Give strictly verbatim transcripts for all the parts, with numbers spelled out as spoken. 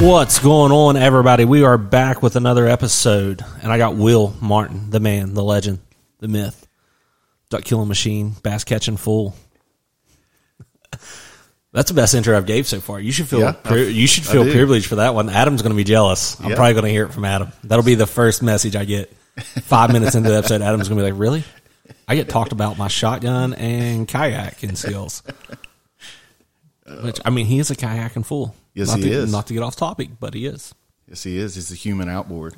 What's going on, everybody? We are back with another episode, and I got Will Martin, the man, the legend, the myth, duck killing machine, bass catching fool. That's the best intro I've gave so far. You should feel yeah, pri- you should feel privileged for that one. Adam's going to be jealous. I'm yeah. probably going to hear it from Adam. That'll be the first message I get. Five minutes into the episode, Adam's going to be like, "Really? I get talked about my shotgun and kayaking skills." Which, I mean, he is a kayaking fool. Yes, not he to, is. Not to get off topic, but he is. Yes, he is. He's a human outboard.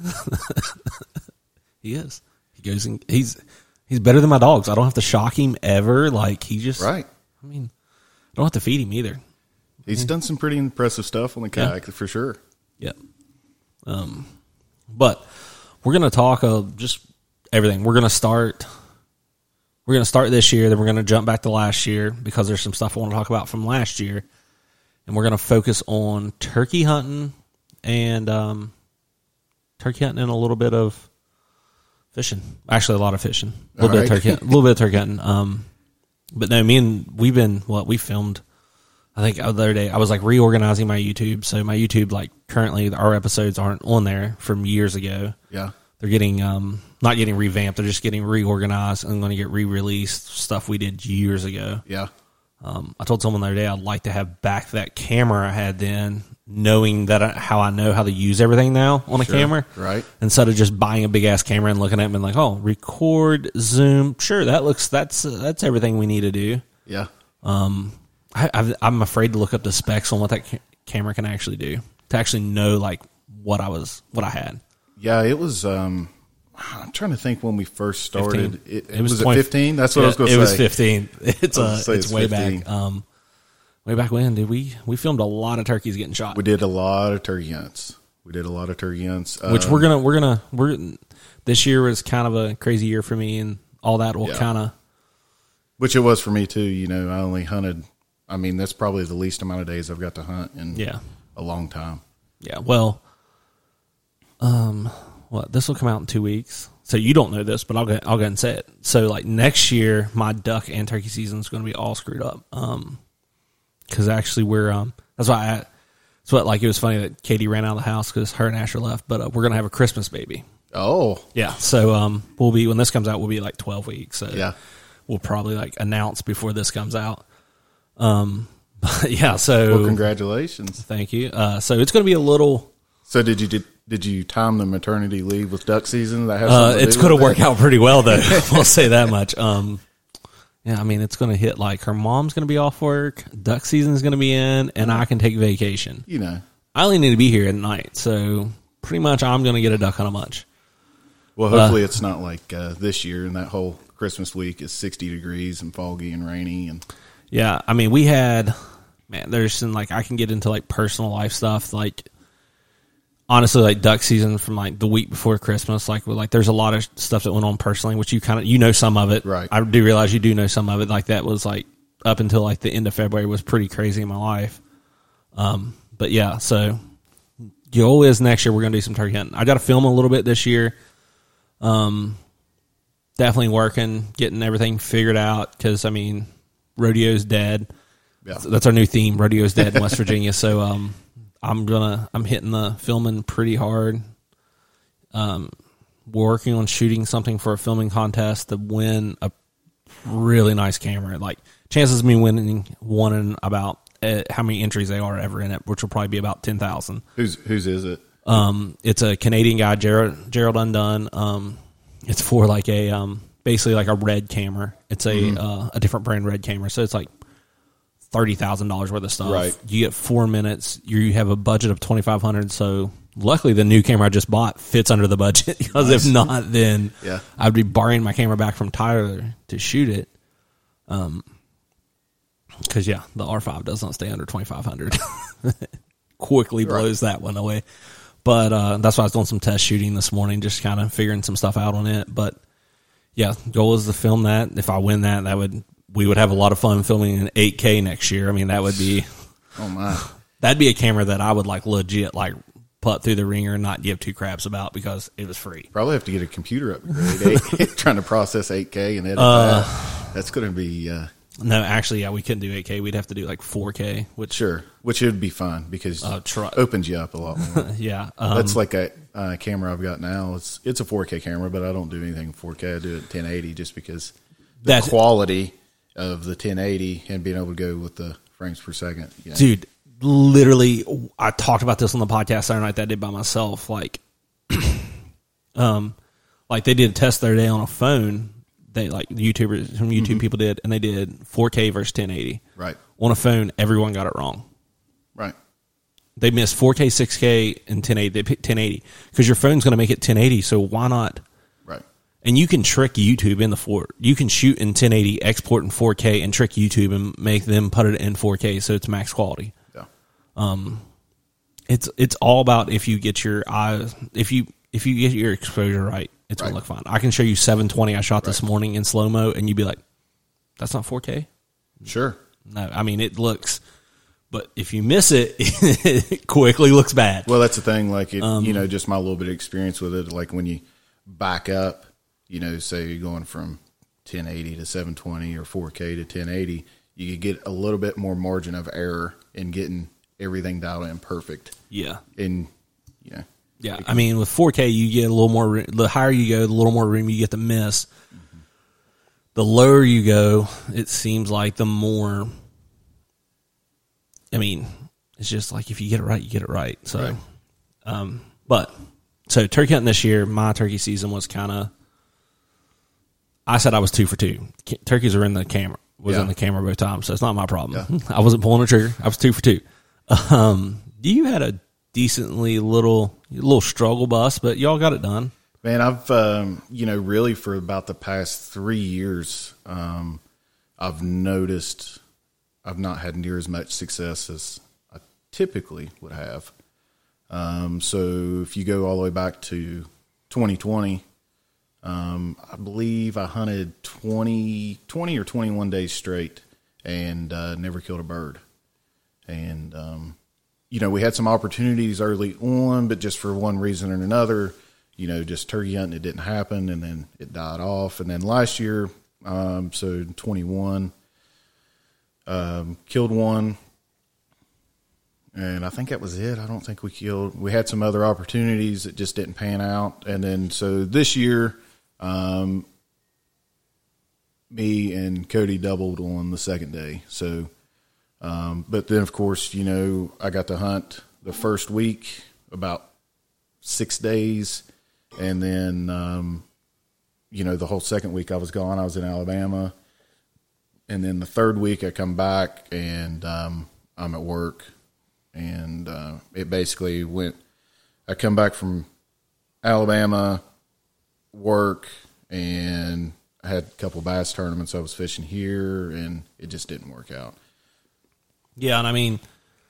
He is. He goes and he's he's better than my dogs. I don't have to shock him ever. Like he just Right. I mean, I don't have to feed him either. He's done some pretty impressive stuff on the kayak Yeah. for sure. Yep. Um, but we're gonna talk of just everything. We're gonna start. We're gonna start this year. Then we're gonna jump back to last year because there's some stuff I want to talk about from last year, and we're gonna focus on turkey hunting and um, turkey hunting and a little bit of fishing. Actually, a lot of fishing. A little All bit right. of turkey. A little bit of turkey hunting. Um, but no, me and we've been what we filmed. I think the other day I was like reorganizing my YouTube. So my YouTube, like currently our episodes aren't on there from years ago. Yeah. They're getting, um, not getting revamped. They're just getting reorganized and going to get re-released stuff we did years ago. Yeah. Um, I told someone the other day I'd like to have back that camera I had then, knowing that I, how I know how to use everything now on a Sure. camera. Right. Instead of just buying a big ass camera and looking at it and like, oh, record, zoom. Sure, that looks, that's, uh, that's everything we need to do. Yeah. Um, I, I've, I'm afraid to look up the specs on what that ca- camera can actually do to actually know like what I was, what I had. Yeah, it was, um, I'm trying to think when we first started. fifteen. It, It was was, twenty it fifteen? That's what Yeah, I was going to it say. was fifteen. It's I was uh, gonna say it's it's way fifteen. back. Um, way back when, did we we filmed a lot of turkeys getting shot, We did a lot of turkey hunts. We did a lot of turkey hunts. which Um, we're gonna we're gonna we're this year was kind of a crazy year for me, and all that will Yeah. kind of Which it was for me too. You know, I only hunted, I mean, that's probably the least amount of days I've got to hunt in yeah a long time. yeah. Well, um, what this will come out in two weeks, so you don't know this, but I'll go I'll go ahead and say it. So like next year, my duck and turkey season is going to be all screwed up. Um, because actually we're um that's why I that's what like it was funny that Katie ran out of the house because her and Asher left, but uh, we're gonna have a Christmas baby. Oh, Yeah, so um, we'll be when this comes out, we'll be like twelve weeks. So yeah. we'll probably like announce before this comes out. Um, but yeah, so Well, congratulations. thank you. Uh, so it's going to be a little. So did you did, did you time the maternity leave with duck season? That has Uh, something to it's do going to with work that? out pretty well, though. We'll say that much. Um, yeah, I mean, it's going to hit like her mom's going to be off work, duck season is going to be in, and I can take vacation. You know. I only need to be here at night, so pretty much I'm going to get a duck on a munch. Well, hopefully it's not like uh, this year, and that whole Christmas week is sixty degrees and foggy and rainy. And Yeah, I mean, we had, man, there's some, like, I can get into, like, personal life stuff, like, honestly, like, duck season from, like, the week before Christmas, like, with, like, there's a lot of stuff that went on personally, which you kind of, you know some of it. Right. I do realize you do know some of it, like, that was, like, up until, like, the end of February was pretty crazy in my life. Um, but, yeah, so, goal is next year we're going to do some turkey hunting. I got to film a little bit this year. Um, definitely working, getting everything figured out, because, I mean, rodeo's dead. yeah, So that's our new theme. Rodeo's dead in West Virginia. So um, I'm gonna I'm hitting the filming pretty hard. Um, we're working on shooting something for a filming contest to win a really nice camera. Like chances of me winning one in about uh, how many entries they are ever in it, which will probably be about ten thousand. whose whose is it? Um, it's a Canadian guy, Gerald Gerald Undone. Um, it's for like a um, basically like a red camera. It's a Mm-hmm. uh, a different brand red camera. So it's like thirty thousand dollars worth of stuff. Right. You get four minutes. You have a budget of twenty five hundred. So luckily, the new camera I just bought fits under the budget. Because Nice. if not, then Yeah. I'd be borrowing my camera back from Tyler to shoot it. Um, because yeah, the R five does not stay under twenty five hundred. Quickly blows that one away. But uh, that's why I was doing some test shooting this morning, just kind of figuring some stuff out on it. But yeah, goal is to film that. If I win that, that would we would have a lot of fun filming in eight K next year. I mean, that would be Oh my! that'd be a camera that I would like legit like put through the ringer and not give two craps about because it was free. Probably have to get a computer upgrade. eight, trying to process eight K and edit Uh, that. That's going to be uh, No, actually, yeah, we couldn't do eight K. We'd have to do like four K. Which Sure, which would be fun because uh, try- opens you up a lot more. yeah. Um, That's like a uh, camera I've got now. It's it's a four K camera, but I don't do anything in four K. I do it ten eighty just because the That's, quality of the ten eighty and being able to go with the frames per second. You know? Dude, literally, I talked about this on the podcast Saturday night that I did by myself. Like, um, like they did a test the other day on a phone. They like YouTubers, some YouTube mm-hmm. people did, and they did four K versus ten eighty. Right. On a phone, everyone got it wrong. Right. They missed four K, six K, and ten eighty. They picked ten eighty because your phone's going to make it ten eighty. So why not? Right. And you can trick YouTube in the four. You can shoot in ten eighty, export in four K, and trick YouTube and make them put it in four K so it's max quality. Yeah. Um, it's it's all about if you get your eyes if you if you get your exposure right. It's right. Gonna look fine. I can show you seven twenty I shot right. this morning in slow mo, and you'd be like, "That's not four K." Sure. No, I mean it looks, but if you miss it, it quickly looks bad. Well, that's the thing. Like it, um, you know, just my little bit of experience with it. Like when you back up, you know, say you're going from ten eighty to seven twenty or four K to ten eighty, you could get a little bit more margin of error in getting everything dialed in perfect. Yeah. And you know. Yeah, I mean, with four K, you get a little more, the higher you go, the little more room you get to miss. Mm-hmm. The lower you go, it seems like the more, I mean, it's just like if you get it right, you get it right. So, right. Um, but, so turkey hunting this year, my turkey season was kind of, I said I was two for two. Turkeys are in the camera, was yeah. in the camera both times, so it's not my problem. Yeah. I wasn't pulling a trigger. I was two for two. Um, you had a decently little little struggle bus, but y'all got it done. Man, I've um, you know really for about the past three years, um, I've noticed I've not had near as much success as I typically would have. Um, so if you go all the way back to twenty twenty, um, I believe I hunted twenty, twenty or twenty-one days straight and uh, never killed a bird. And um, you know, we had some opportunities early on, but just for one reason or another, you know, just turkey hunting, it didn't happen, and then it died off. And then last year, um, so in twenty-one, um, killed one, and I think that was it. I don't think we killed. We had some other opportunities that just didn't pan out. And then so this year, um, me and Cody doubled on the second day. So. Um, but then, of course, you know, I got to hunt the first week about six days. And then, um, you know, the whole second week I was gone. I was in Alabama. And then the third week I come back and um, I'm at work. And uh, it basically went – I come back from Alabama, work, and I had a couple bass tournaments I was fishing here, and it just didn't work out. Yeah, and I mean,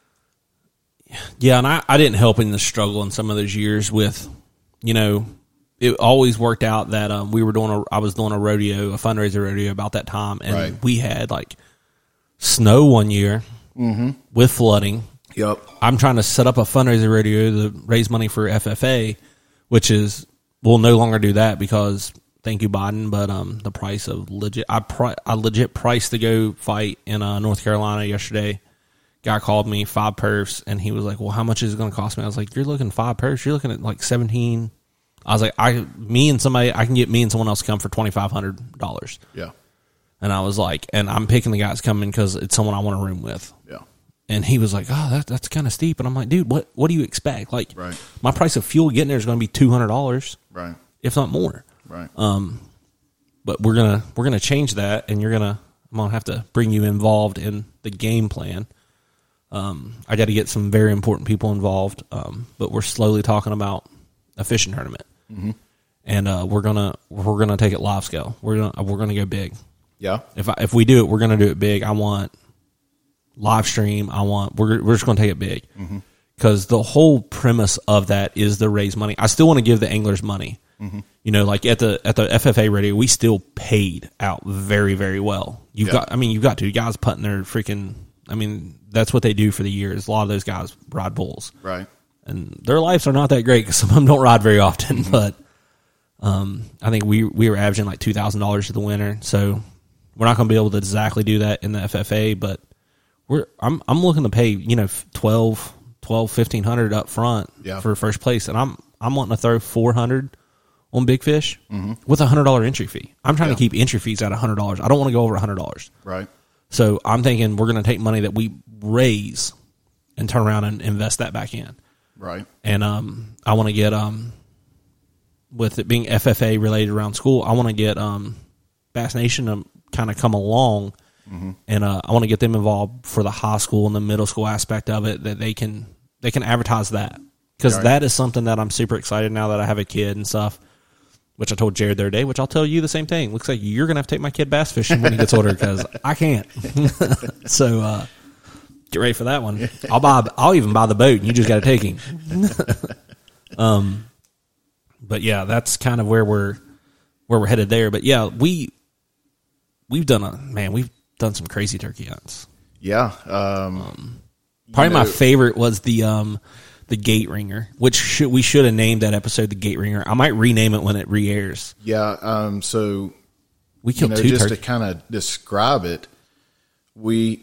yeah, and I, I didn't help in the struggle in some of those years with, you know, it always worked out that um, we were doing a, I was doing a rodeo, a fundraiser rodeo about that time, and right. we had like snow one year mm-hmm. with flooding. Yep. I'm trying to set up a fundraiser rodeo to raise money for F F A, which is we'll no longer do that because thank you Biden, but um the price of legit I pri- I legit priced to go fight in uh, North Carolina yesterday. Guy called me, five perfs, and he was like, well, how much is it going to cost me? I was like, you're looking five perfs? You're looking at like seventeen. I was like, I, me and somebody, I can get me and someone else to come for twenty-five hundred dollars. Yeah. And I was like, and I'm picking the guys coming because it's someone I want to room with. Yeah. And he was like, oh, that, that's kind of steep. And I'm like, dude, what, what do you expect? Like, right. my price of fuel getting there is going to be two hundred dollars. Right. If not more. Right. Um, but we're going to, we're going to change that, and you're going to, I'm going to have to bring you involved in the game plan. Um, I got to get some very important people involved, um, but we're slowly talking about a fishing tournament, mm-hmm. and uh, we're gonna we're gonna take it live scale. We're gonna we're gonna go big. Yeah. If I, if we do it, we're gonna do it big. I want live stream. I want we're we're just gonna take it big because mm-hmm. the whole premise of that is to raise money. I still want to give the anglers money. Mm-hmm. You know, like at the at the F F A radio, we still paid out very very well. You've yeah. got, I mean, you've got to guys putting their freaking. I mean, that's what they do for the years. A lot of those guys ride bulls. Right. And their lives are not that great because some of them don't ride very often. Mm-hmm. But um, I think we we were averaging like two thousand dollars to the winner. So we're not going to be able to exactly do that in the F F A, but we're I'm I'm looking to pay, you know, twelve, twelve, fifteen hundred up front yeah. for first place, and I'm I'm wanting to throw four hundred on Big Fish mm-hmm. with a hundred dollar entry fee. I'm trying yeah. to keep entry fees at a hundred dollars. I don't want to go over a hundred dollars. Right. So I'm thinking we're going to take money that we raise and turn around and invest that back in. Right. And um, I want to get um, with it being F F A related around school, I want to get um, Bass Nation to kind of come along, mm-hmm. and uh, I want to get them involved for the high school and the middle school aspect of it, that they can they can advertise that, because right. that is something that I'm super excited now that I have a kid and stuff. Which I told Jared the other day, which I'll tell you the same thing. Looks like you're going to have to take my kid bass fishing when he gets older, because I can't. So uh, get ready for that one. I'll buy. I'll even buy the boat, and you just got to take him. um, but yeah, that's kind of where we're where we're headed there. But yeah, we we've done a man. We've done some crazy turkey hunts. Yeah. Um, um, probably know, my favorite was the. Um, The Gate Ringer, which should, we should have named that episode the Gate Ringer. I might rename it when it re-airs. Yeah, um, so we killed you know, two just turkeys. to kind of describe it, we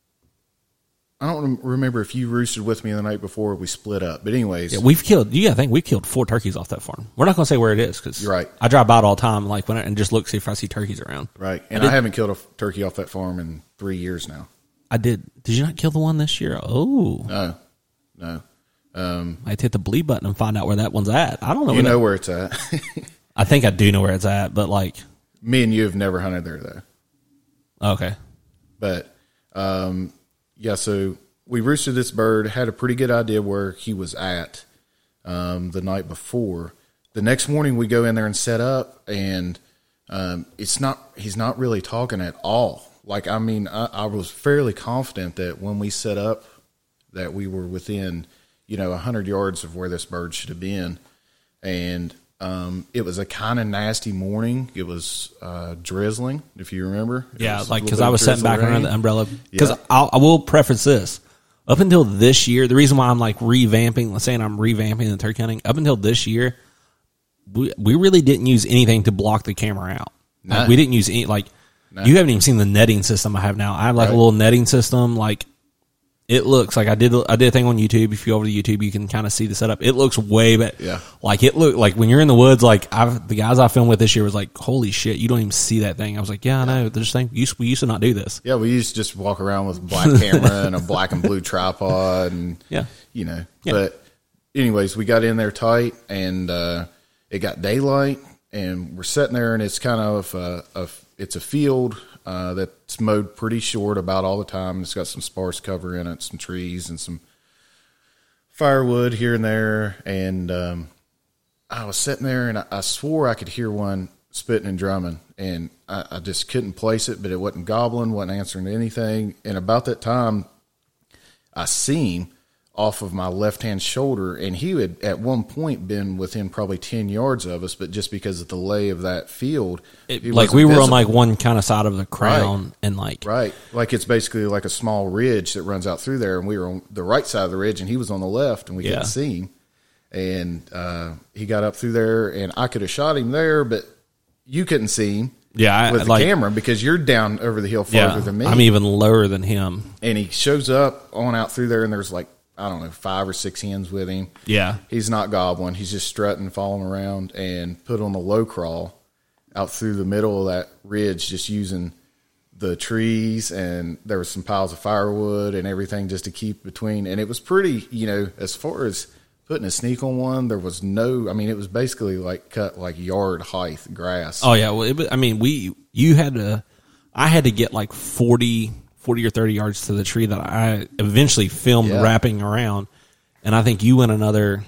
I don't remember if you roosted with me the night before we split up, but anyways, yeah, we've killed. Yeah, I think we've killed four turkeys off that farm. We're not going to say where it is, because you're right. I drive by it all the time, like when I, and just look see if I see turkeys around. Right, and I, I haven't killed a turkey off that farm in three years now. I did. Did you not kill the one this year? Oh no, no. Um, I'd hit the bleed button and find out where that one's at. I don't know. You where know that, where it's at. I think I do know where it's at, but like me and you have never hunted there though. Okay, but um, yeah. So we roosted this bird. Had a pretty good idea where he was at um, the night before. The next morning we go in there and set up, and um, it's not. He's not really talking at all. Like I mean, I, I was fairly confident that when we set up, that we were within, you know, a hundred yards of where this bird should have been. And, um, it was a kind of nasty morning. It was, uh, drizzling, if you remember. It yeah. Like, cause I I was sitting back rain. around the umbrella, cause yeah. I'll, I will preface this up until this year. The reason why I'm like revamping, let's say I'm revamping the turkey hunting up until this year, we, we really didn't use anything to block the camera out. No. Like, we didn't use any, like, no. You haven't even seen the netting system I have now. I have like right. a little netting system, like, it looks like I did. I did a thing on YouTube. If you go over to YouTube, you can kind of see the setup. It looks way better. Yeah. Like it look like when you're in the woods. Like I've, the guys I filmed with this year was like, "Holy shit, you don't even see that thing." I was like, "Yeah, I know." This thing we used, we used to not do this. Yeah, we used to just walk around with a black camera and a black and blue tripod, and yeah, you know. Yeah. But anyways, we got in there tight, and uh, it got daylight, and we're sitting there, and it's kind of a, a it's a field. Uh, that's mowed pretty short about all the time. It's got some sparse cover in it, some trees and some firewood here and there. And um, I was sitting there, and I, I swore I could hear one spitting and drumming, and I, I just couldn't place it, but it wasn't gobbling, wasn't answering anything. And about that time, I seen off of my left-hand shoulder, and he had at one point been within probably ten yards of us, but just because of the lay of that field, it, like we were visible. On like one kind of side of the crown, right. and like right, like it's basically like a small ridge that runs out through there, and we were on the right side of the ridge, and he was on the left, and we yeah. couldn't see him. And uh, he got up through there, and I could have shot him there, but you couldn't see him. Yeah, I, with the like, camera because you're down over the hill farther yeah, than me. I'm even lower than him, and he shows up on out through there, and there's like. I don't know, five or six hens with him. Yeah. He's not gobbling. He's just strutting, following around, and put on the low crawl out through the middle of that ridge, just using the trees, and there was some piles of firewood and everything just to keep between. And it was pretty, you know, as far as putting a sneak on one, there was no, I mean, it was basically like cut like yard height grass. Oh, yeah. Well, it was, I mean, we, you had to, I had to get like forty forty or thirty yards to the tree that I eventually filmed yeah. wrapping around. And I think you went another,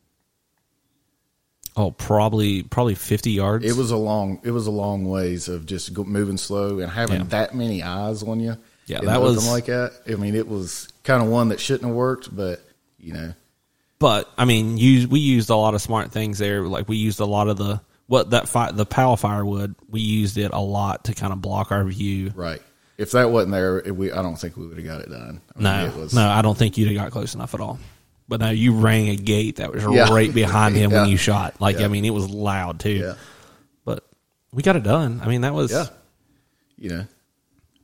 oh, probably, probably fifty yards. It was a long, it was a long ways of just go, moving slow and having yeah. that many eyes on you. Yeah. That was like that. I mean, it was kind of one that shouldn't have worked, but you know, but I mean, you, we used a lot of smart things there. Like we used a lot of the, what that fi- the Powell firewood, we used it a lot to kind of block our view. Right. If that wasn't there, it, we I don't think we would have got it done. I mean, no, it was, no, I don't think you'd have got close enough at all. But no, you rang a gate that was yeah. right behind him yeah. when you shot. Like, yeah. I mean, it was loud too. Yeah. But we got it done. I mean, that was, yeah. You know,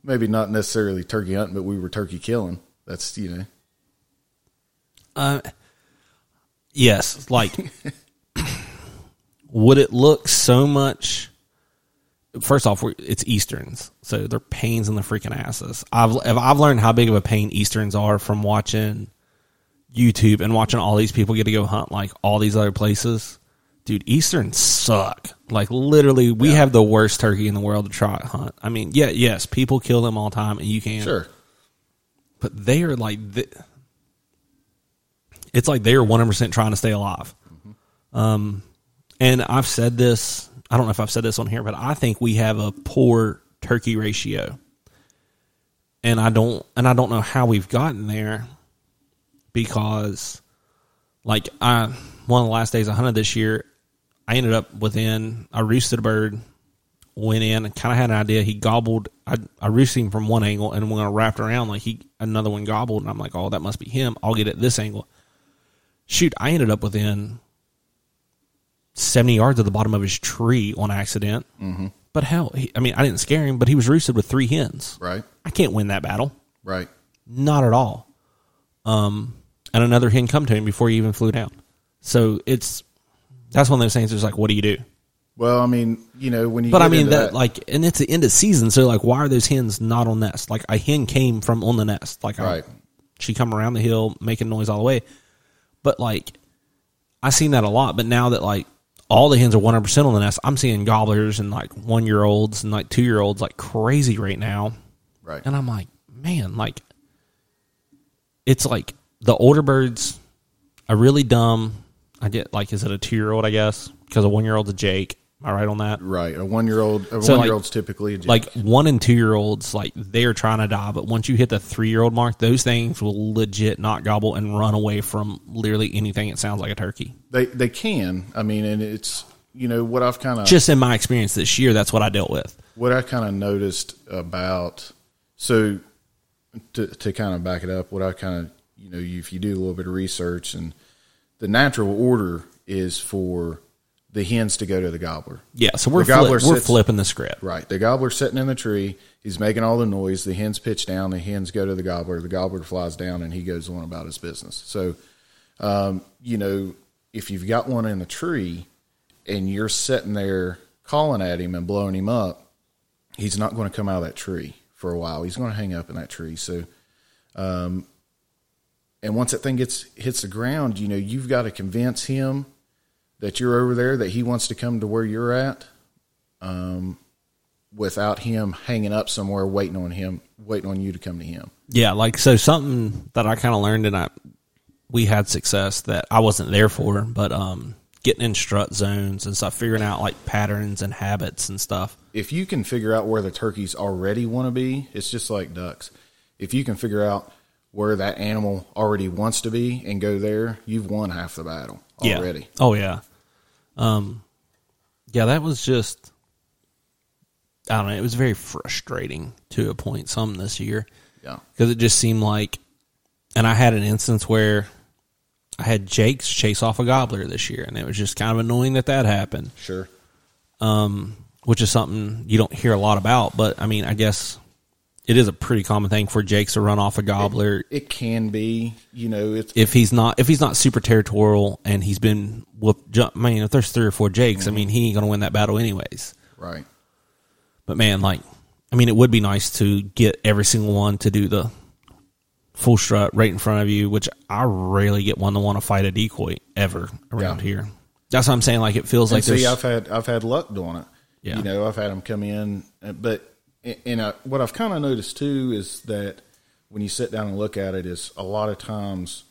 maybe not necessarily turkey hunting, but we were turkey killing. That's, you know. Uh, yes, like, would it look so much... First off, we're, it's Easterns, so they're pains in the freaking asses. I've I've learned how big of a pain Easterns are from watching YouTube and watching all these people get to go hunt like all these other places. Dude, Easterns suck. Like, literally, we yeah. have the worst turkey in the world to try to hunt. I mean, yeah, yes, people kill them all the time, and you can. Sure. But they are like... The, it's like they are one hundred percent trying to stay alive. Mm-hmm. Um, and I've said this... I don't know if I've said this on here, but I think we have a poor turkey ratio. And I don't and I don't know how we've gotten there, because like I one of the last days I hunted this year, I ended up within I roosted a bird, went in and kind of had an idea. He gobbled I I roosted him from one angle, and when I wrapped around, like he another one gobbled, and I'm like, oh, that must be him. I'll get it this angle. Shoot, I ended up within seventy yards of the bottom of his tree on accident. Mm-hmm. But hell, he, I mean, I didn't scare him, but he was roosted with three hens. Right. I can't win that battle. Right. Not at all. Um, and another hen come to him before he even flew down. So it's, that's one of those things. It's like, what do you do? Well, I mean, you know, when you, but get I mean that, that, like, and it's the end of season. So like, why are those hens not on nest? Like a hen came from on the nest. Like, right. I, she come around the hill making noise all the way. But like, I seen that a lot. But now that like, all the hens are one hundred percent on the nest, I'm seeing gobblers and like one year olds and like two year olds like crazy right now. Right. And I'm like, man, like, it's like the older birds are really dumb. I get like, is it a two year old, I guess? Because a one year old's a Jake. Am I right on that? Right. A one year old, a so one year old's like, typically a Jake. Like one and two year olds, like they're trying to die. But once you hit the three year old mark, those things will legit not gobble and run away from literally anything that sounds like a turkey. They they can. I mean, and it's, you know, what I've kind of... Just in my experience this year, that's what I dealt with. What I kind of noticed about... So, to, to kind of back it up, what I kind of, you know, if you do a little bit of research, and the natural order is for the hens to go to the gobbler. Yeah, so we're, flip, we're sits, flipping the script. Right. The gobbler's sitting in the tree. He's making all the noise. The hens pitch down. The hens go to the gobbler. The gobbler flies down, and he goes on about his business. So, um, you know, if you've got one in the tree and you're sitting there calling at him and blowing him up, he's not going to come out of that tree for a while. He's going to hang up in that tree. So, um, and once that thing gets hits the ground, you know, you've got to convince him that you're over there, that he wants to come to where you're at, um, without him hanging up somewhere waiting on him, waiting on you to come to him. Yeah, like, so something that I kind of learned, and I we had success that I wasn't there for, but um, getting in strut zones and stuff, figuring out like patterns and habits and stuff. If you can figure out where the turkeys already want to be, it's just like ducks. If you can figure out where that animal already wants to be and go there, you've won half the battle already. Yeah. Oh, yeah. Um, yeah, that was just, I don't know, it was very frustrating to a point, some this year. Yeah. Because it just seemed like, and I had an instance where I had Jake's chase off a gobbler this year, and it was just kind of annoying that that happened. Sure. Um, which is something you don't hear a lot about, but I mean, I guess it is a pretty common thing for Jake's to run off a gobbler. It, it can be, you know, it's if he's not if he's not super territorial and he's been whooped. I mean, if there's three or four Jakes, mm-hmm. I mean, he ain't gonna win that battle anyways. Right. But man, like, I mean, it would be nice to get every single one to do the full strut right in front of you, which I rarely get one to want to fight a decoy ever around yeah. here. That's what I'm saying. Like, it feels and like see, there's, I've had I've had luck doing it. Yeah. You know, I've had them come in, but and I, what I've kind of noticed too is that when you sit down and look at it, is a lot of times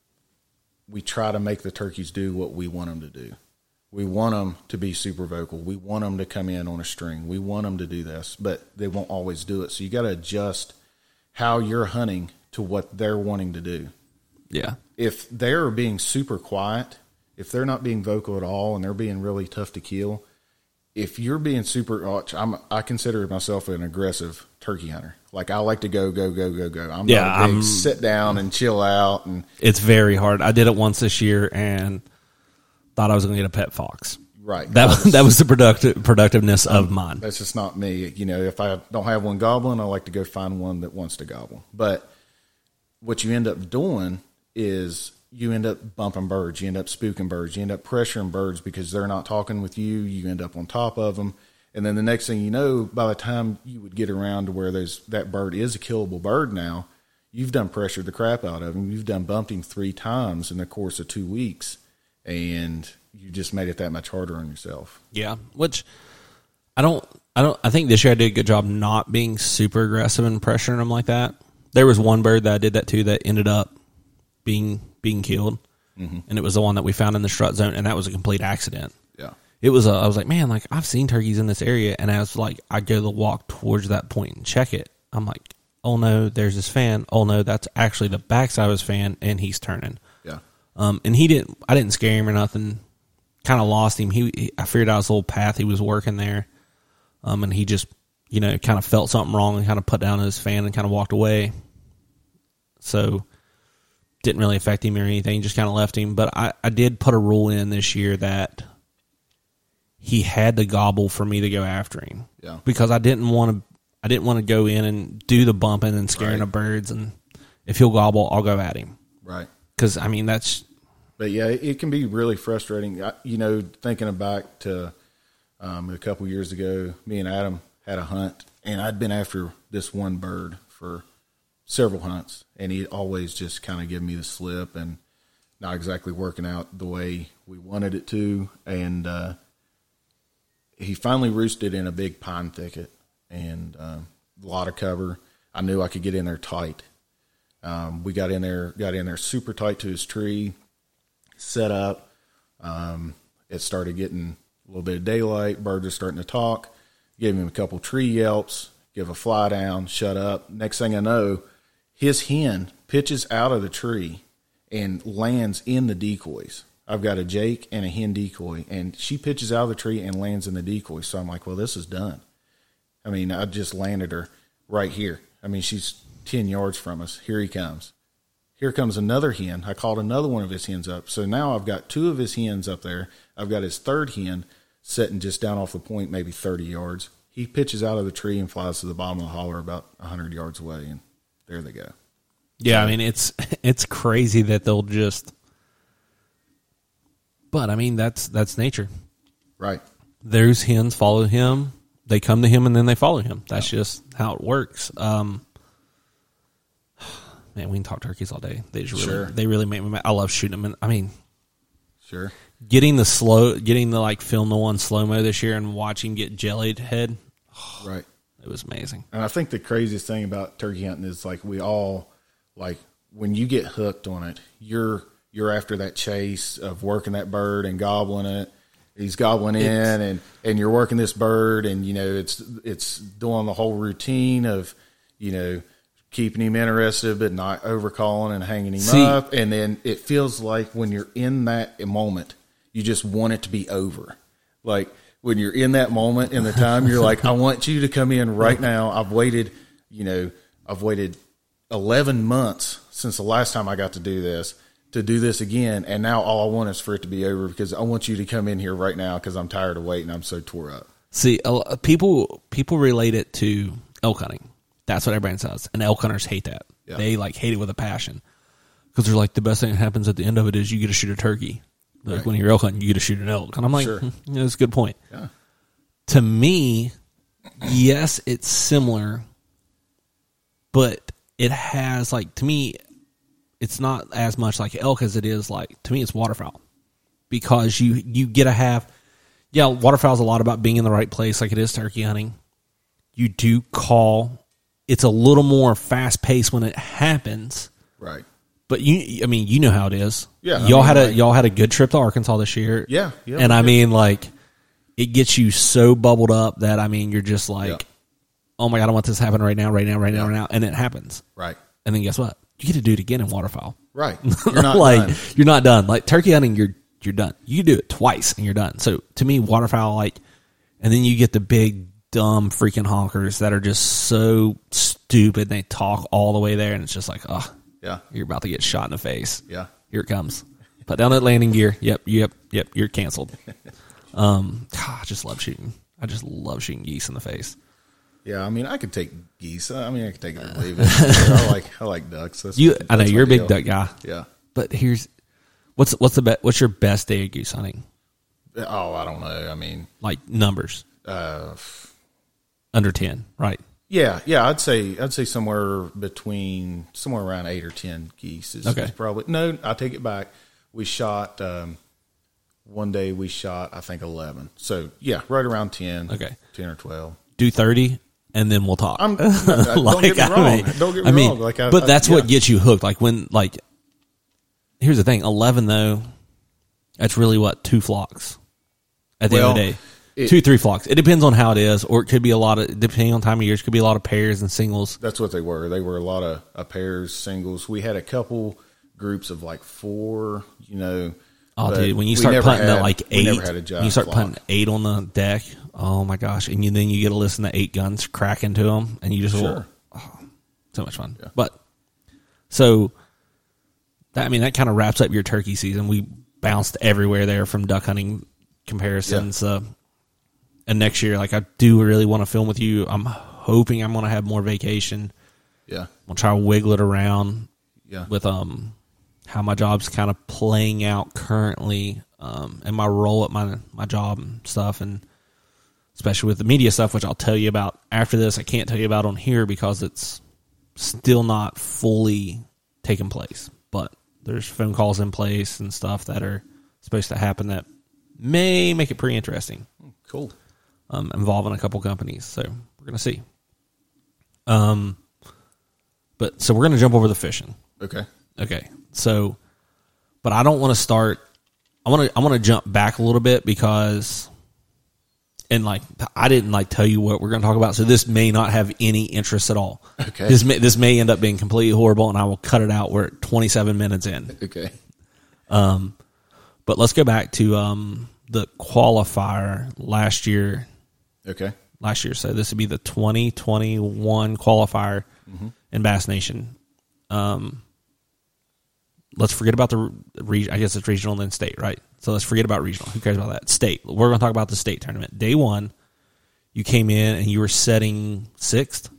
we try to make the turkeys do what we want them to do. We want them to be super vocal. We want them to come in on a string. We want them to do this, but they won't always do it. So you got to adjust how you're hunting to what they're wanting to do. Yeah. If they're being super quiet, if they're not being vocal at all, and they're being really tough to kill, if you're being super, I'm, I consider myself an aggressive turkey hunter. Like, I like to go, go, go, go, go. I'm yeah, not a big I'm, sit down and chill out. And it's very hard. I did it once this year and thought I was going to get a pet fox. Right. That was, that was the productive productiveness of mine. That's just not me. You know, if I don't have one gobbling, I like to go find one that wants to gobble. But what you end up doing is you end up bumping birds. You end up spooking birds. You end up pressuring birds because they're not talking with you. You end up on top of them. And then the next thing you know, by the time you would get around to where there's, that bird is a killable bird now, you've done pressured the crap out of him. You've done bumped him three times in the course of two weeks. And you just made it that much harder on yourself. Yeah, which I don't, I don't, I think this year I did a good job not being super aggressive and pressuring them like that. There was one bird that I did that to that ended up being being killed, mm-hmm. and it was the one that we found in the strut zone, and that was a complete accident. Yeah, it was. A, I was like, man, like I've seen turkeys in this area, and I was like, I go to walk towards that point and check it. I'm like, oh no, there's this fan. Oh no, that's actually the backside of his fan, and he's turning. Yeah, um, and he didn't. I didn't scare him or nothing. Kind of lost him. He, he, I figured out his little path. He was working there, um, and he just, you know, kind of felt something wrong and kind of put down his fan and kind of walked away. So, didn't really affect him or anything. Just kind of left him. But I, I did put a rule in this year that he had to gobble for me to go after him. Yeah. Because I didn't want to. I didn't want to go in and do the bumping and scaring right. the birds. And if he'll gobble, I'll go at him. Right. Because I mean that's. But yeah, it can be really frustrating. You know, thinking back to um, a couple years ago, me and Adam had a hunt, and I'd been after this one bird for several hunts, and he'd always just kind of give me the slip and not exactly working out the way we wanted it to. And uh, he finally roosted in a big pine thicket, and uh, a lot of cover. I knew I could get in there tight. Um, we got in there, got in there super tight to his tree. Set up. Um, it started getting a little bit of daylight. Birds are starting to talk. Gave him a couple tree yelps. Give a fly down. Shut up. Next thing I know, his hen pitches out of the tree and lands in the decoys. I've got a Jake and a hen decoy, and she pitches out of the tree and lands in the decoy. So I'm like, well, this is done. I mean, I just landed her right here. I mean, she's ten yards from us. Here he comes. Here comes another hen. I called another one of his hens up. So now I've got two of his hens up there. I've got his third hen sitting just down off the point, maybe thirty yards. He pitches out of the tree and flies to the bottom of the holler about one hundred yards away, and there they go. Yeah, I mean, it's it's crazy that they'll just... But, I mean, that's that's nature. Right. Those hens follow him. They come to him, and then they follow him. That's yeah. just how it works. Um Man, we can talk turkeys all day. They just really, sure. they really make me mad. I love shooting them. And I mean, sure. Getting the slow, getting the like film the one slow mo this year and watching get jellied head, oh, right? It was amazing. And I think the craziest thing about turkey hunting is like we all like when you get hooked on it, you're you're after that chase of working that bird and gobbling it. He's gobbling in, it's, and and you're working this bird, and you know it's it's doing the whole routine of you know. keeping him interested, but not overcalling and hanging him See, up. And then it feels like when you're in that moment, you just want it to be over. Like when you're in that moment in the time, you're like, I want you to come in right now. I've waited, you know, I've waited eleven months since the last time I got to do this, to do this again. And now all I want is for it to be over because I want you to come in here right now because I'm tired of waiting. I'm so tore up. See, people, people relate it to elk hunting. That's what everybody says. And elk hunters hate that. Yeah. They like hate it with a passion. Because they're like, the best thing that happens at the end of it is you get to shoot a turkey. Like right. when you're elk hunting, you get to shoot an elk. And I'm like, sure. hmm, yeah, that's a good point. Yeah. To me, yes, it's similar. But it has like, to me, it's not as much like elk as it is like, to me, it's waterfowl. Because you, you get to have, yeah, waterfowl is a lot about being in the right place like it is turkey hunting. You do call... It's a little more fast paced when it happens, right? But you, I mean, you know how it is. Yeah, y'all I mean, had a like, y'all had a good trip to Arkansas this year. Yeah, yeah. And I mean, like, it gets you so bubbled up that I mean, you're just like, yeah. oh my god, I want this to happen right now, right now, right now, yeah. right now, and it happens. Right. And then guess what? You get to do it again in waterfowl. Right. You're not like done. You're not done. Like turkey hunting, you're you're done. You do it twice and you're done. So to me, waterfowl, like, and then you get the big. Dumb freaking honkers that are just so stupid. They talk all the way there, and it's just like, oh, yeah, you're about to get shot in the face. Yeah, here it comes. Put down that landing gear. Yep, yep, yep. You're canceled. Um, God, I just love shooting. I just love shooting geese in the face. Yeah, I mean, I could take geese. I mean, I could take it or leave it. I like I like ducks. That's, You, I know that's you're a my big deal. duck guy. Yeah. But here's what's what's the be, what's your best day of goose hunting? Oh, I don't know. I mean, Like numbers uh, under ten, right? yeah, yeah. I'd say I'd say somewhere between somewhere around eight or ten geese is, Okay. is probably. No, I take it back. We shot um, one day. We shot I think eleven. So yeah, right around ten. Okay. ten or twelve. Do thirty, and then we'll talk. I'm, don't get me I wrong. mean- don't get me I mean, wrong. Like, I, but I- that's yeah. what gets you hooked. Like when, like, here's the thing: eleven though, that's really what two flocks at the Well, end of the day. it- Two, three flocks. It depends on how it is, or it could be a lot of depending on time of year. It could be a lot of pairs and singles. That's what they were. They were a lot of uh, pairs, singles. We had a couple groups of like four. You know. Oh, but dude, when you we start never punting had- at like we eight, never had a when giant you start flock. punting eight on the deck, oh my gosh! And you, then you get to listen to eight guns crack into them, and you just Sure. oh, so much fun. Yeah. But so that I mean that kind of wraps up your turkey season. We bounced everywhere there from duck hunting comparisons, uh, and next year, like I do really want to film with you. I'm hoping I'm going to have more vacation. Yeah. I'll try to wiggle it around Yeah. with um how my job's kind of playing out currently, um, and my role at my my job and stuff, and especially with the media stuff, which I'll tell you about after this. I can't tell you about on here because it's still not fully taken place, but there's phone calls in place and stuff that are supposed to happen that may make it pretty interesting. Cool. Um, involving a couple companies, so we're gonna see. Um, but so we're gonna jump over the fishing. Okay. Okay, so, but I don't want to start. I want to. I want to jump back a little bit because, and like I didn't like tell you what we're going to talk about, so this may not have any interest at all. Okay. This may this may end up being completely horrible, and I will cut it out. We're at twenty-seven minutes in. Okay. Um, but let's go back to um the qualifier last year. Okay. Last year, so this would be the twenty twenty-one qualifier Mm-hmm. in Bass Nation. Um. Let's forget about the region. I guess it's regional and then state, right? So let's forget about regional. Who cares about that? State. We're going to talk about the state tournament. Day one, you came in and you were setting sixth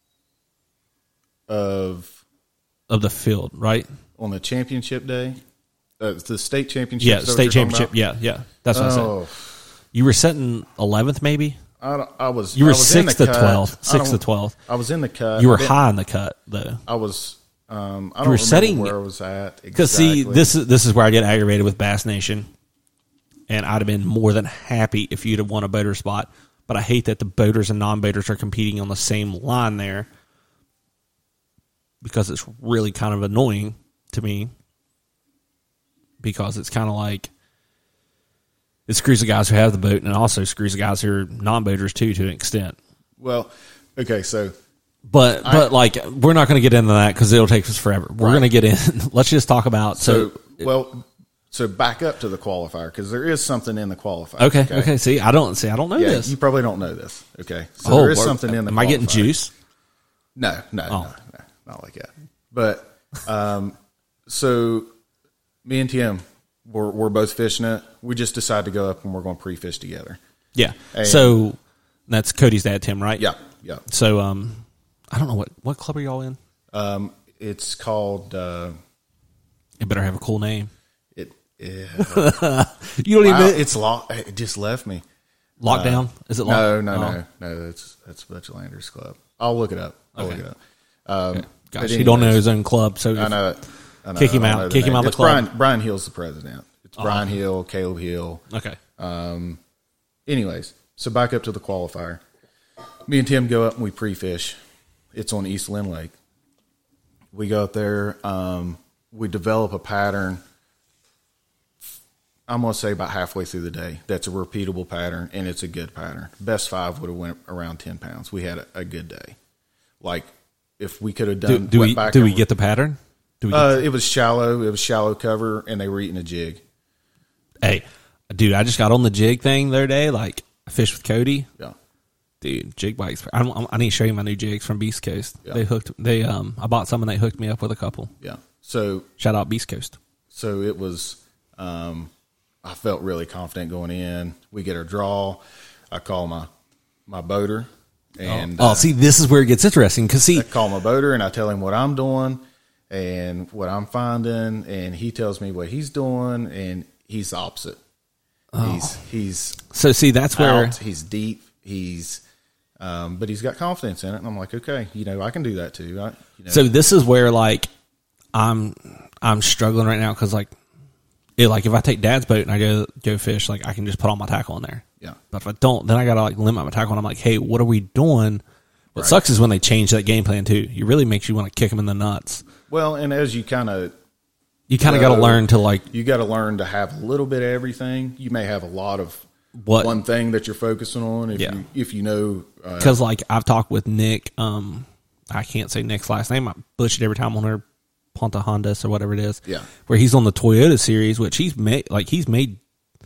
Of of the field, right? on the championship day, uh, the state championship. Yeah, is that what state you're talking championship. about? Yeah, yeah. That's what I Oh, said. You were setting eleventh, maybe. I, don't- I was. You were I was in the sixth to cut. twelfth. I Sixth to don't- twelfth. I was in the cut. You were I didn't- high in the cut, though. I was. Um, I You don't were remember setting- where I was at. Because Exactly. see, this is this is where I get aggravated with Bass Nation, and I'd have been more than happy if you'd have won a boater spot. But I hate that the boaters and non-boaters are competing on the same line there because it's really kind of annoying to me. Because it's kind of like it screws the guys who have the boat, and it also screws the guys who are non-boaters too, to an extent. Well, okay, so But I- but like we're not going to get into that because it'll take us forever. We're Right. going to get in. Let's just talk about so. so well, so back up to the qualifier because there is something in the qualifier. Okay, okay. See, I don't see. I don't know Yeah, this. you probably don't know this. Okay, so oh, there is word. something in the. Am I getting qualifier. juice? No, no, Oh. no, no, not like that. But um, so me and Tim, we're we're both fishing it. We just decided to go up and we're going to pre-fish together. Yeah. And- so that's Cody's dad, Tim, right? Yeah, yeah. So um, I don't know what what club are y'all in. Um, it's called. Uh, It better have a cool name. it. Yeah. You don't Wow, even it's locked. It just left me. lockdown. Is it locked? No, no, Oh. no, no. That's that's Butchlanders Club. I'll look it up. I'll Okay. look it up. Um, Okay. but Gosh, he don't know anyways, his own club. So I if- know it. I know, Kick I him don't out. know the Kick him name. out of the It's club. Brian, Brian Hill's the president. It's Brian Hill, Caleb Hill. Okay. Anyways, so back up to the qualifier. Me and Tim go up and we pre-fish. It's on East Lynn Lake. We go up there. Um, we develop a pattern. I'm going to say about halfway through the day. That's a repeatable pattern, and it's a good pattern. Best five would have went around ten pounds. We had a, a good day. Like, if we could have Do, done... do went we back do we and- get the pattern? Do we? Get, Uh, it was shallow. It was shallow cover, and they were eating a jig. hey, dude, I just got on the jig thing the other day. Like I fished with Cody. Yeah. Dude, jig bites. I, don't, I need to show you my new jigs from Beast Coast. Yeah. They hooked. They um. I bought some and they hooked me up with a couple. Yeah. So Shout out Beast Coast. So it was, um, I felt really confident going in. We get our draw. I call my my boater. And oh, uh, see, this is where it gets interesting because see, I call my boater and I tell him what I'm doing and what I'm finding, and he tells me what he's doing, and he's the opposite. Oh. He's he's so see that's where out, he's deep. He's um, but he's got confidence in it, and I'm like, okay, you know, I can do that too. I, you know. So this is where like I'm I'm struggling right now because like it like if I take Dad's boat and I go go fish, like I can just put all my tackle in there. Yeah. But if I don't, then I gotta like limit my tackle. And I'm like, hey, what are we doing? What Right. sucks is when they change that game plan too. It really makes you want to kick them in the nuts. Well, and as you kind of You kind of got to learn to like you got to learn to have a little bit of everything. You may have a lot of what one thing that you're focusing on. If Yeah. you if you know, uh, because like I've talked with Nick. Um, I can't say Nick's last name. I butchered every time on her Ponta Hondas or whatever it is. Yeah. Where he's on the Toyota series, which he's made like he's made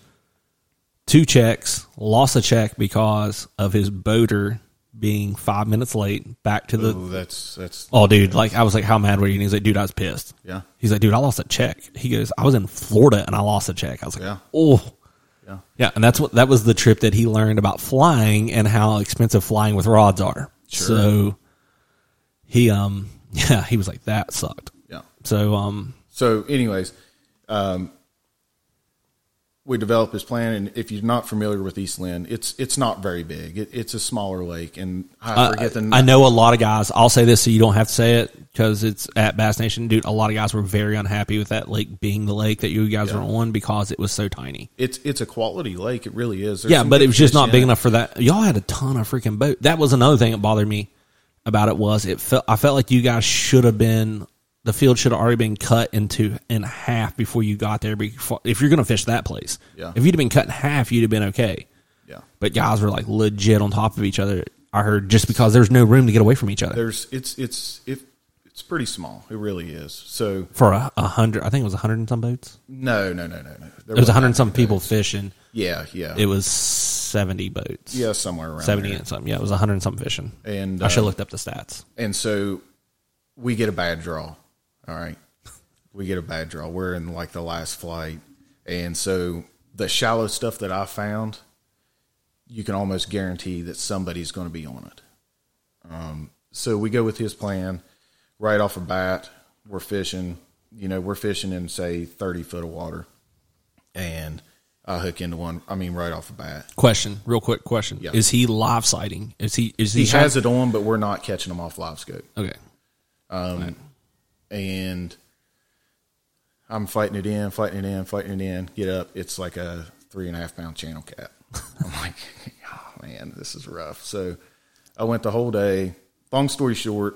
two checks, lost a check because of his boater being five minutes late back to the. ooh, that's that's Oh, dude! Like I was like, "How mad were you?" And he's like, "Dude, I was pissed." yeah. He's like, "Dude, I lost a check." He goes, "I was in Florida and I lost a check." I was like, Yeah. "Oh, Yeah. yeah." And that's what that was the trip that he learned about flying and how expensive flying with rods are. Sure. So he, um, yeah, he was like, "That sucked." Yeah. So, um, So, anyways, um, we developed this plan, and if you're not familiar with East Lynn, it's it's not very big. It, it's a smaller lake, and I uh, forget the. I know a lot of guys. I'll say this so you don't have to say it because it's at Bass Nation, dude. A lot of guys were very unhappy with that lake being the lake that you guys Yeah. were on because it was so tiny. It's it's a quality lake. It really is. There's Yeah, some but good it was just fish not in big it. enough for that. Y'all had a ton of freaking boat. That was another thing that bothered me about it was it felt I felt like you guys should have been the field should have already been cut into in half before you got there. Before, if you're going to fish that place, Yeah. if you'd have been cut in half, you'd have been okay. Yeah. But guys were like legit on top of each other. I heard just because there's no room to get away from each other There's it's it's it, it's pretty small. It really is. So for a, a hundred. I think it was a hundred and some boats. no, no, no, no, no. It was a hundred and some people fishing. Yeah, yeah, It was seventy boats. yeah, somewhere around seventy there. and something. Yeah, it was a hundred and something fishing. And I should have uh, looked up the stats. And so we get a bad draw. All right. We get a bad draw. We're in like the last flight. And so the shallow stuff that I found, you can almost guarantee that somebody's going to be on it. Um, so we go with his plan right off the bat. We're fishing, you know, we're fishing in, say, thirty foot of water. And I hook into one, I mean, right off the bat. Question, real quick question. Yeah. Is he live sighting? Is he, is he, He has it on, but we're not catching him off live scope. okay. Um, and I'm fighting it in, fighting it in, fighting it in. Get up. It's like a three and a half pound channel cat. I'm like, oh man, this is rough. So I went the whole day. Long story short,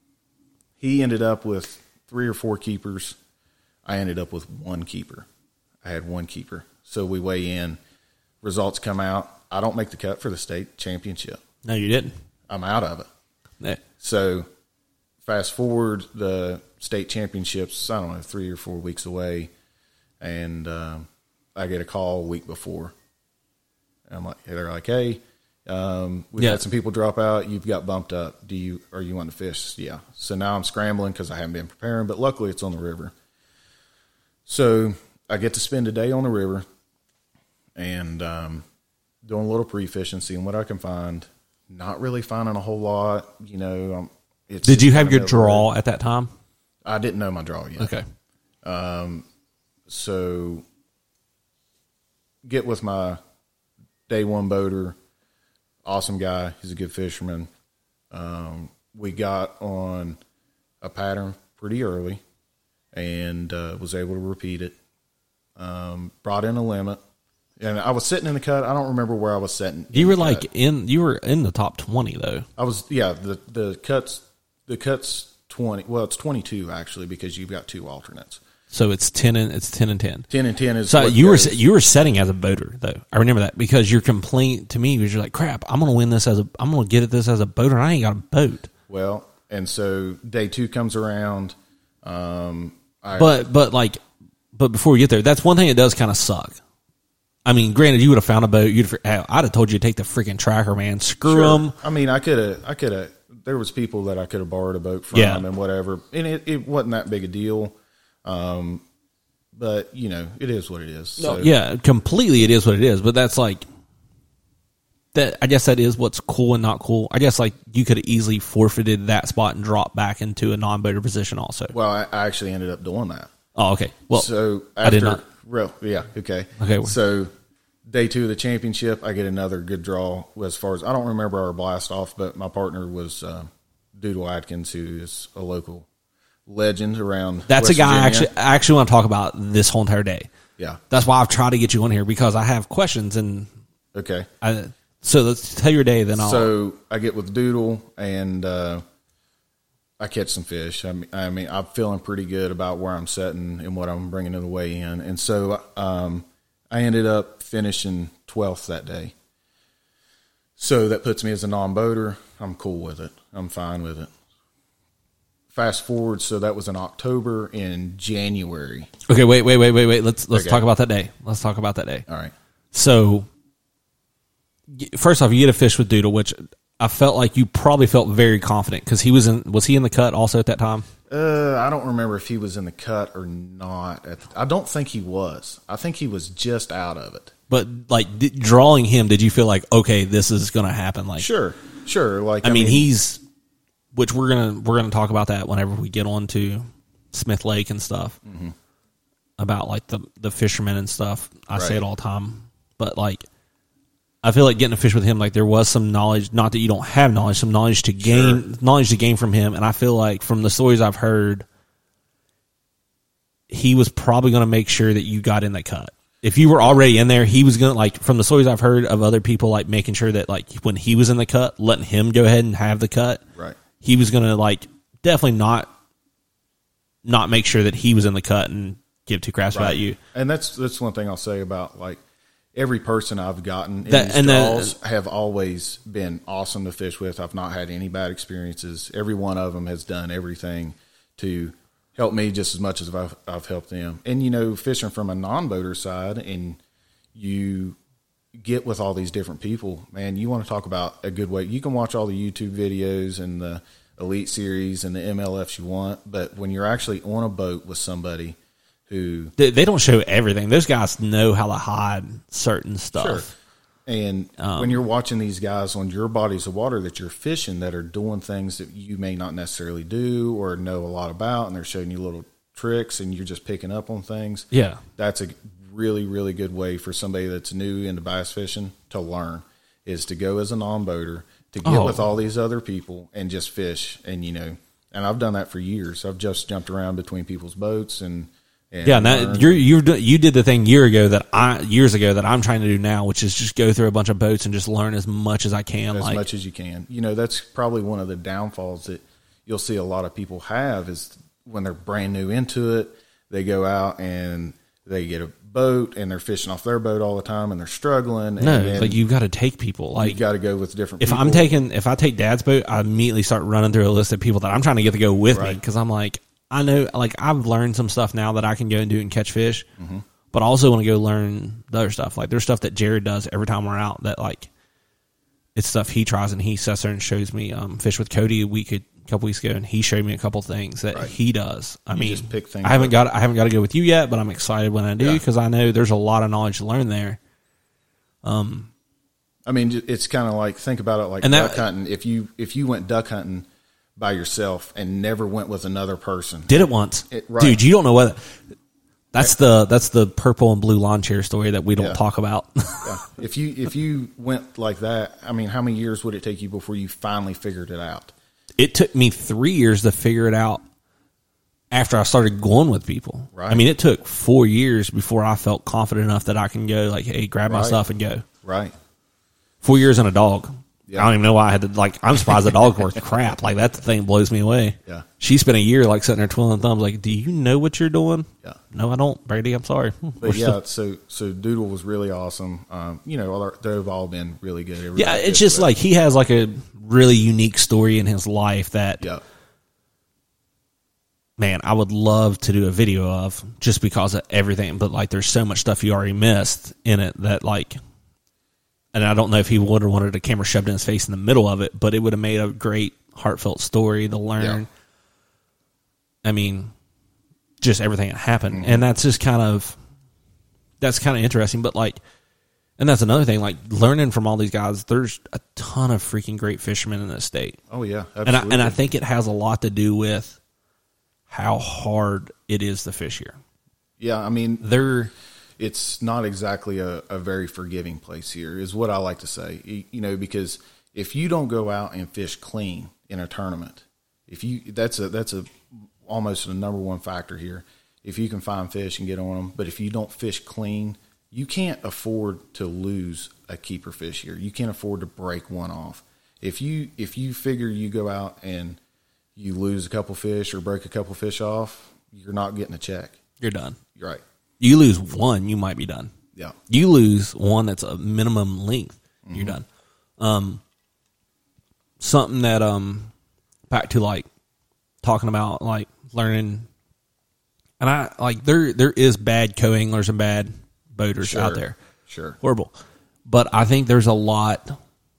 he ended up with three or four keepers. I ended up with one keeper. I had one keeper. So we weigh in. Results come out. I don't make the cut for the state championship. No, you didn't. I'm out of it. Yeah. So fast forward, the state championships, I don't know, three or four weeks away, and um, I get a call a week before. And I'm like, they're like, hey, um, we've Yeah. had some people drop out. You've got bumped up. Do you are you wanting to fish? Yeah. So now I'm scrambling because I haven't been preparing, but luckily it's on the river. So I get to spend a day on the river and um, doing a little pre-fishing, seeing what I can find. Not really finding a whole lot, you know. Um, it's Did you have kind your of draw at that time? I didn't know my draw yet. Okay. So get with my day one boater, awesome guy. He's a good fisherman. Um, we got on a pattern pretty early and uh, was able to repeat it. Um, brought in a limit. And I was sitting in the cut. I don't remember where I was sitting. You in were the like cut. in, you were in the top twenty though. I was, yeah, the, the cuts, the cuts twenty, well, it's twenty-two actually because you've got two alternates. So it's ten and it's ten and ten. ten and ten is So what you were goes. you were setting as a boater though. I remember that because your complaint to me was you're like, crap, I'm gonna win this as a I'm gonna get at this as a boater. And I ain't got a boat. Well, and so day two comes around. Um, I, But but like, but before we get there, that's one thing that does kind of suck. I mean, granted, you would have found a boat. You'd have, hell, I'd have told you to take the freaking tracker, man. Screw sure. them. I mean, I could have, I could have. There was people that I could have borrowed a boat from Yeah. and whatever, and it, it wasn't that big a deal. Um, but you know, it is what it is. No, So, yeah, completely. It is what it is. But that's like that. I guess that is what's cool and not cool. I guess like you could have easily forfeited that spot and dropped back into a non-boater position also. well, I, I actually ended up doing that. Oh, okay. Well, so after, I did not. Real, yeah, okay. Okay. So day two of the championship, I get another good draw. As far as I don't remember our blast off, but my partner was uh, Doodle Atkins, who is a local legend around. That's West a guy I Virginia. actually I actually want to talk about this whole entire day. Yeah. That's why I've tried to get you on here because I have questions and Okay. I. So let's tell your day, then I'll. So I get with Doodle and uh, I catch some fish. I mean, I mean, I'm feeling pretty good about where I'm setting and what I'm bringing to the weigh in. And so um, I ended up finishing twelfth that day. So that puts me as a non-boater. I'm cool with it. I'm fine with it. Fast forward, so that was in October. In January. Okay, wait, wait, wait, wait, wait. Let's let's Okay. talk about that day. Let's talk about that day. All right. So, y- first off, you get a fish with Doodle, which I felt like you probably felt very confident because he was in. Was he in the cut also at that time? Uh, I don't remember if he was in the cut or not. At the, I don't think he was. I think he was just out of it. But like d- drawing him, did you feel like okay, this is going to happen? Like, Sure, sure. Like I, mean, he's, which we're gonna we're gonna talk about that whenever we get on to Smith Lake and stuff Mm-hmm. about like the the fishermen and stuff. I say Right. it all the time, but like. I feel like getting a fish with him, like there was some knowledge, not that you don't have knowledge, some knowledge to gain, knowledge to gain from him. And I feel like from the stories I've heard, he was probably going to make sure that you got in that cut. If you were already in there, he was going to, like, from the stories I've heard of other people, like making sure that like when he was in the cut, letting him go ahead and have the cut. Right. He was going to like definitely not, not make sure that he was in the cut and give two craps about you. And that's that's one thing I'll say about like every person I've gotten in That- these and the- draws have always been awesome to fish with. I've not had any bad experiences. Every one of them has done everything to help me just as much as I've, I've helped them. And, you know, fishing from a non-boater side and you get with all these different people, man, you want to talk about a good way. You can watch all the YouTube videos and the Elite Series and the M L Fs you want, but when you're actually on a boat with somebody who They, they don't show everything. Those guys know how to hide certain stuff. Sure. And Um, when you're watching these guys on your bodies of water that you're fishing that are doing things that you may not necessarily do or know a lot about, and they're showing you little tricks and you're just picking up on things, Yeah. that's a really, really good way for somebody that's new into bass fishing to learn, is to go as a non-boater, to get Oh. with all these other people and just fish. And, you know, and I've done that for years. I've just jumped around between people's boats and, and Yeah, and that, learned. you're you're do- you did the thing year ago that I years ago that I'm trying to do now, which is just go through a bunch of boats and just learn as much as I can. as like, much as you can. You know, that's probably one of the downfalls that you'll see a lot of people have is when they're brand new into it, they go out and they get a boat and they're fishing off their boat all the time and they're struggling. no, and then like you've got to take people. Like you got to go with different if people. I'm taking if I take Dad's boat, I immediately start running through a list of people that I'm trying to get to go with me Right. because I'm like I know like I've learned some stuff now that I can go and do and catch fish, Mm-hmm. but I also want to go learn the other stuff. Like there's stuff that Jared does every time we're out that like it's stuff he tries and he sits there and shows me. Um, fish with Cody a week a couple weeks ago, and he showed me a couple things that Right. he does. I You mean, just pick things I haven't up. got I haven't got to go with you yet, but I'm excited when I do Yeah. because I know there's a lot of knowledge to learn there. I mean, it's kind of like, think about it like And that- duck hunting. If you if you went duck hunting by yourself and never went with another person, Did it once, It- right. dude. You don't know what. That's the that's the purple and blue lawn chair story that we don't Yeah. talk about. yeah. if you if you went like that, I mean, how many years would it take you before you finally figured it out? It took me three years to figure it out after I started going with people. Right. I mean, it took four years before I felt confident enough that I can go like, hey, grab my Right. stuff and go. Right. Four years and a dog. Yeah. I don't even know why I had to, like, I'm surprised the dog worth crap. Like, that thing blows me away. Yeah. She spent a year, like, sitting there twiddling thumbs, like, do you know what you're doing? Yeah. No, I don't, Brady. I'm sorry. We're But yeah, still- so so Doodle was really awesome. Um, you know, all- they've all been really good. Everybody yeah, it's fits just with. like he has, like, a really unique story in his life that, yeah, man, I would love to do a video of just because of everything. But, like, there's so much stuff you already missed in it that, like, and I don't know if he would have wanted a camera shoved in his face in the middle of it, but it would have made a great, heartfelt story to learn. Yeah. I mean, just everything that happened. Mm-hmm. And that's just kind of, that's kind of interesting. But like, and that's another thing, like learning from all these guys, there's a ton of freaking great fishermen in this state. Oh yeah. Absolutely. And I, and I think it has a lot to do with how hard it is to fish here. Yeah. I mean, they're, it's not exactly a, a very forgiving place here is what I like to say, you, you know, because if you don't go out and fish clean in a tournament, if you, that's a, that's a, almost the number one factor here. If you can find fish and get on them, but if you don't fish clean, you can't afford to lose a keeper fish here. You can't afford to break one off. If you if you figure you go out and you lose a couple fish or break a couple fish off, you're not getting a check. You're done. You're right. You lose one, you might be done. Yeah. You lose one that's a minimum length, mm-hmm. you're done. Um, something that um, back to like talking about like learning. And I like there there is bad co-anglers and bad boaters sure, out there. Sure. Horrible. But I think there's a lot,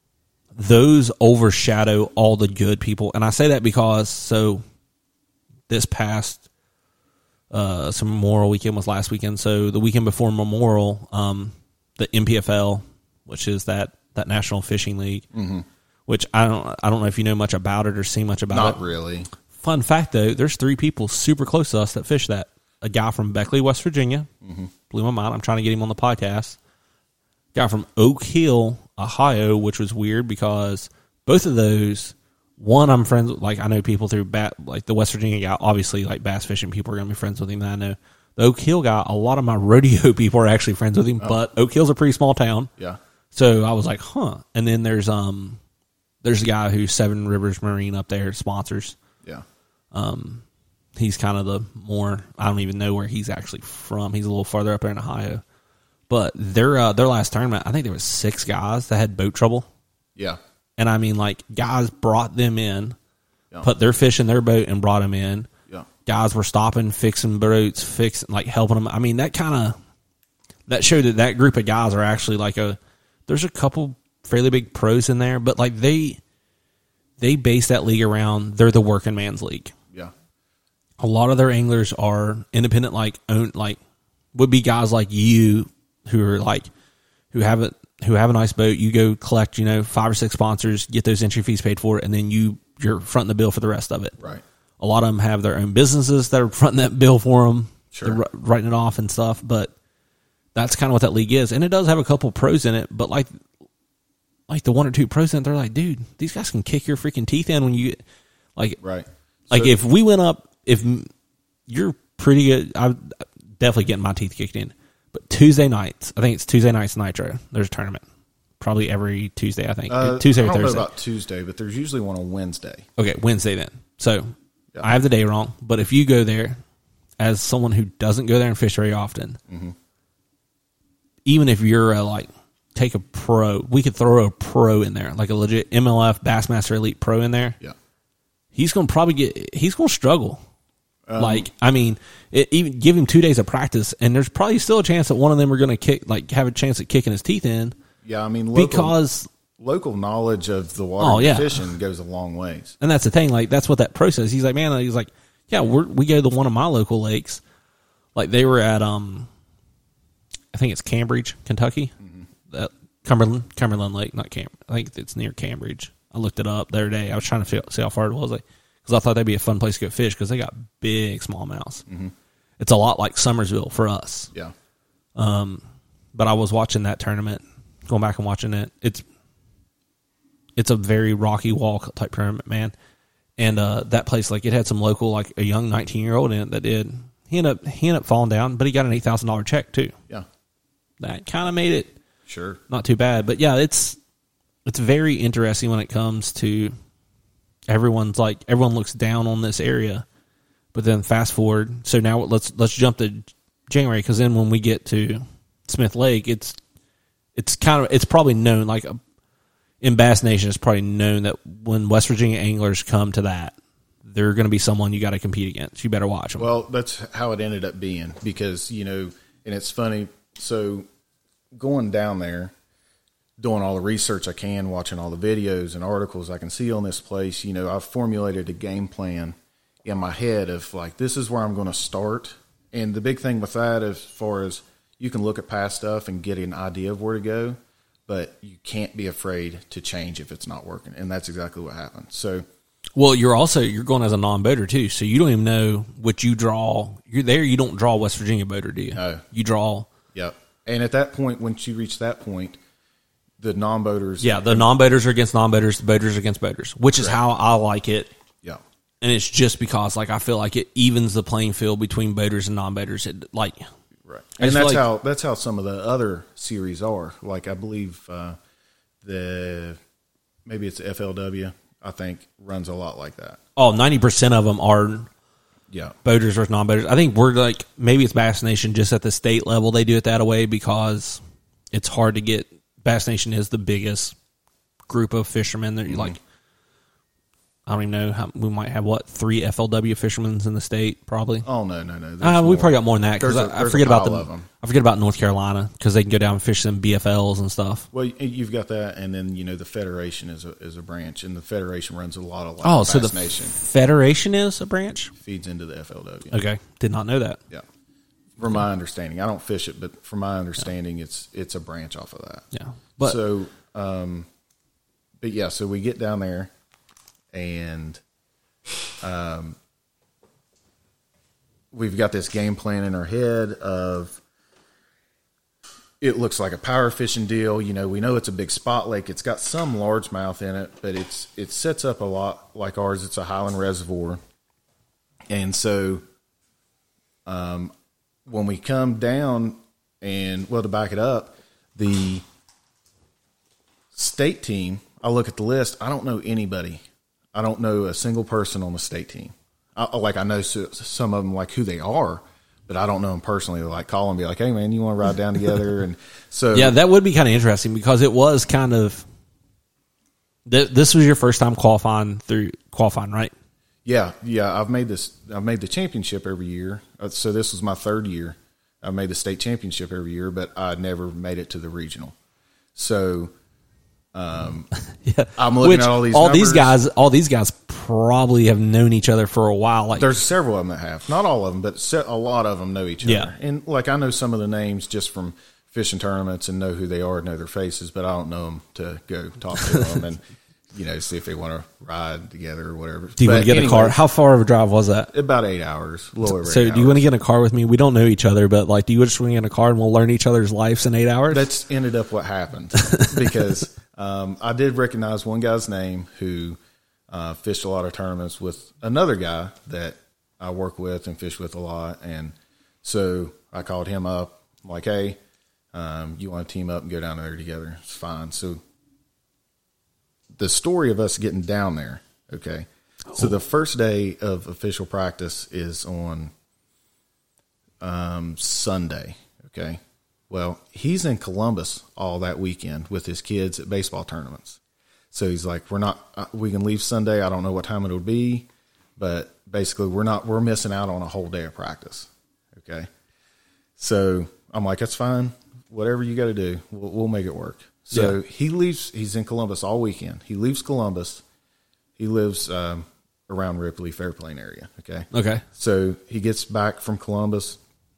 those overshadow all the good people. And I say that because, so this past, uh, some Memorial weekend was last weekend. So the weekend before Memorial, um, the M P F L, which is that, that National Fishing League, mm-hmm. which I don't, I don't know if you know much about it or see much about Not it. Not really. Fun fact, though, there's three people super close to us that fish that. A guy from Beckley, West Virginia. Mm-hmm. Blew my mind. I'm trying to get him on the podcast. Guy from Oak Hill, Ohio, which was weird because both of those, one, I'm friends with, like, I know people through, bat, like, the West Virginia guy, obviously, like, bass fishing people are going to be friends with him that I know. The Oak Hill guy, a lot of my rodeo people are actually friends with him, oh. but Oak Hill's a pretty small town. Yeah. So I was like, huh. And then there's, um, there's a guy who's Seven Rivers Marine up there, sponsors. Yeah. Um, he's kind of the more, I don't even know where he's actually from. He's a little farther up there in Ohio. But their uh, their last tournament, I think there was six guys that had boat trouble. Yeah. And I mean, like, guys brought them in, yeah. put their fish in their boat and brought them in. Yeah. Guys were stopping, fixing boats, fixing, like, helping them. I mean, that kind of, that showed that that group of guys are actually like a, there's a couple fairly big pros in there, but, like, they, they base that league around, they're the working man's league. Yeah. A lot of their anglers are independent, like, own, like, would be guys like you who are like, who have it, who have a nice boat. You go collect, you know, five or six sponsors, get those entry fees paid for, and then you, you're fronting the bill for the rest of it. Right. A lot of them have their own businesses that are fronting that bill for them. Sure. They're writing it off and stuff, but that's kind of what that league is. And it does have a couple pros in it, but like, like the one or two pros in it, they're like, dude, these guys can kick your freaking teeth in when you get, like, right. Like so, if we went up, if you're pretty good, I'm definitely getting my teeth kicked in. But Tuesday nights, I think it's Tuesday nights Nitro. There's a tournament, probably every Tuesday. I think uh, Tuesday or I don't Thursday. know about Tuesday, but there's usually one on Wednesday. Okay, Wednesday then. So yeah. I have the day wrong, but if you go there as someone who doesn't go there and fish very often, mm-hmm. even if you're a, like, take a pro, we could throw a pro in there, like a legit M L F Bassmaster Elite pro in there. Yeah, he's gonna probably get. He's gonna struggle. Um, like, I mean, it, even give him two days of practice, and there's probably still a chance that one of them are going to kick, like, have a chance at kicking his teeth in. Yeah, I mean, local, because local knowledge of the water oh, yeah. fishing goes a long ways, and that's the thing. Like, that's what that pro says. He's like, man, he's like, yeah, we're, we go to one of my local lakes. Like, they were at, um, I think it's Cambridge, Kentucky, mm-hmm. that Cumberland, Cumberland Lake, not Cam. I think it's near Cambridge. I looked it up the other day. I was trying to see how far it was. Like, because I thought that'd be a fun place to go fish because they got big smallmouths. Mm-hmm. It's a lot like Summersville for us. Yeah. Um, but I was watching that tournament, going back and watching it. It's it's a very rocky wall type tournament, man. And uh, that place, like, it had some local, like a young nineteen year old in it that did. He ended up he ended up falling down, but he got an eight thousand dollar check too. Yeah. That kind of made it sure not too bad. But yeah, it's it's very interesting when it comes to. Everyone's like, everyone looks down on this area, but then fast forward. So now let's let's jump to January, because then when we get to Smith Lake, it's it's kind of it's probably known, like a, in Bass Nation, it's probably known that when West Virginia anglers come to that, they're going to be someone you got to compete against. You better watch them. Well, that's how it ended up being, because, you know, and it's funny. So going down there, doing all the research I can, watching all the videos and articles I can see on this place, you know, I've formulated a game plan, in my head of like, this is where I'm going to start. And the big thing with that, as far as you can look at past stuff and get an idea of where to go, but you can't be afraid to change if it's not working. And that's exactly what happened. So, well, you're also, you're going as a non-boater too. So you don't even know what you draw. You're there. You don't draw West Virginia boater, do you? No. You draw. Yep. And at that point, once you reach that point, the non-boaters. Yeah. The non-boaters are against non-boaters. The boaters are against boaters, which is how I like it. Yeah. And it's just because, like, I feel like it evens the playing field between boaters and non-boaters. It, like, right, and just that's like- how that's how some of the other series are. Like I believe uh, the maybe it's F L W. I think runs a lot like that. oh, ninety percent of them are Yeah, boaters versus non-boaters. I think we're like, maybe it's Bass Nation just at the state level they do it that way because it's hard to get. Bass Nation is the biggest group of fishermen that you like. I don't even know how we might have what three F L W fishermen in the state probably. Oh no, no, no. Uh, There's we more. probably got more than that because There's a- I, I there's a forget about pile the of 'em. I forget about North Carolina because they can go down and fish some B F Ls and stuff. Well, y- you've got that, and then you know the Federation is a is a branch, and the Federation runs a lot of like Oh, Bass so the Nation Federation is a branch. feeds into the F L W. Okay, did not know that. Yeah, from my understanding, I don't fish it, but from my understanding, it's it's a branch off of that. Yeah, but so, um, but yeah, so we get down there, and um, we've got this game plan in our head of it looks like a power fishing deal. You know, we know it's a big spot lake. It's got some largemouth in it, but it's it sets up a lot like ours. It's a Highland reservoir, and so um, when we come down and well, to back it up, the state team. I look at the list. I don't know anybody. I don't know a single person on the state team. I, like I know so, some of them, like who they are, but I don't know them personally. Like call and be like, "Hey, man, you want to ride down together?" And so, yeah, that would be kind of interesting because it was kind of. Th- this was your first time qualifying through qualifying, right? yeah, yeah. I've made this. I've made the championship every year. Uh, So this was my third year. I made the state championship every year, but I never made it to the regional. So. Um, Yeah, I'm looking Which, at all these. all these numbers. guys, all these guys probably have known each other for a while. Like, There's several of them that have, not all of them, but se- a lot of them know each other. Yeah. And like I know some of the names just from fishing tournaments and know who they are, know their faces, but I don't know them to go talk to them and you know see if they want to ride together or whatever. do you But want to get a car? anyways, How far of a drive was that? About eight hours, a little over So, eight do you hours. want to get in a car with me? We don't know each other, but like, do you just want to get in a car and we'll learn each other's lives in eight hours? That's ended up what happened because um, I did recognize one guy's name who uh, fished a lot of tournaments with another guy that I work with and fish with a lot. And so I called him up, I'm like, hey, um, you want to team up and go down there together? It's fine. So the story of us getting down there, okay. So the first day of official practice is on um, Sunday, okay. Well, he's in Columbus all that weekend with his kids at baseball tournaments. So he's like, we're not, uh, we can leave Sunday. I don't know what time it'll be, but basically we're not, we're missing out on a whole day of practice. Okay. So I'm like, that's fine. Whatever you got to do, we'll, we'll make it work. So Yeah. he leaves, he's in Columbus all weekend. He leaves Columbus. He lives um, around Ripley, Fairplain area. Okay. okay. So he gets back from Columbus.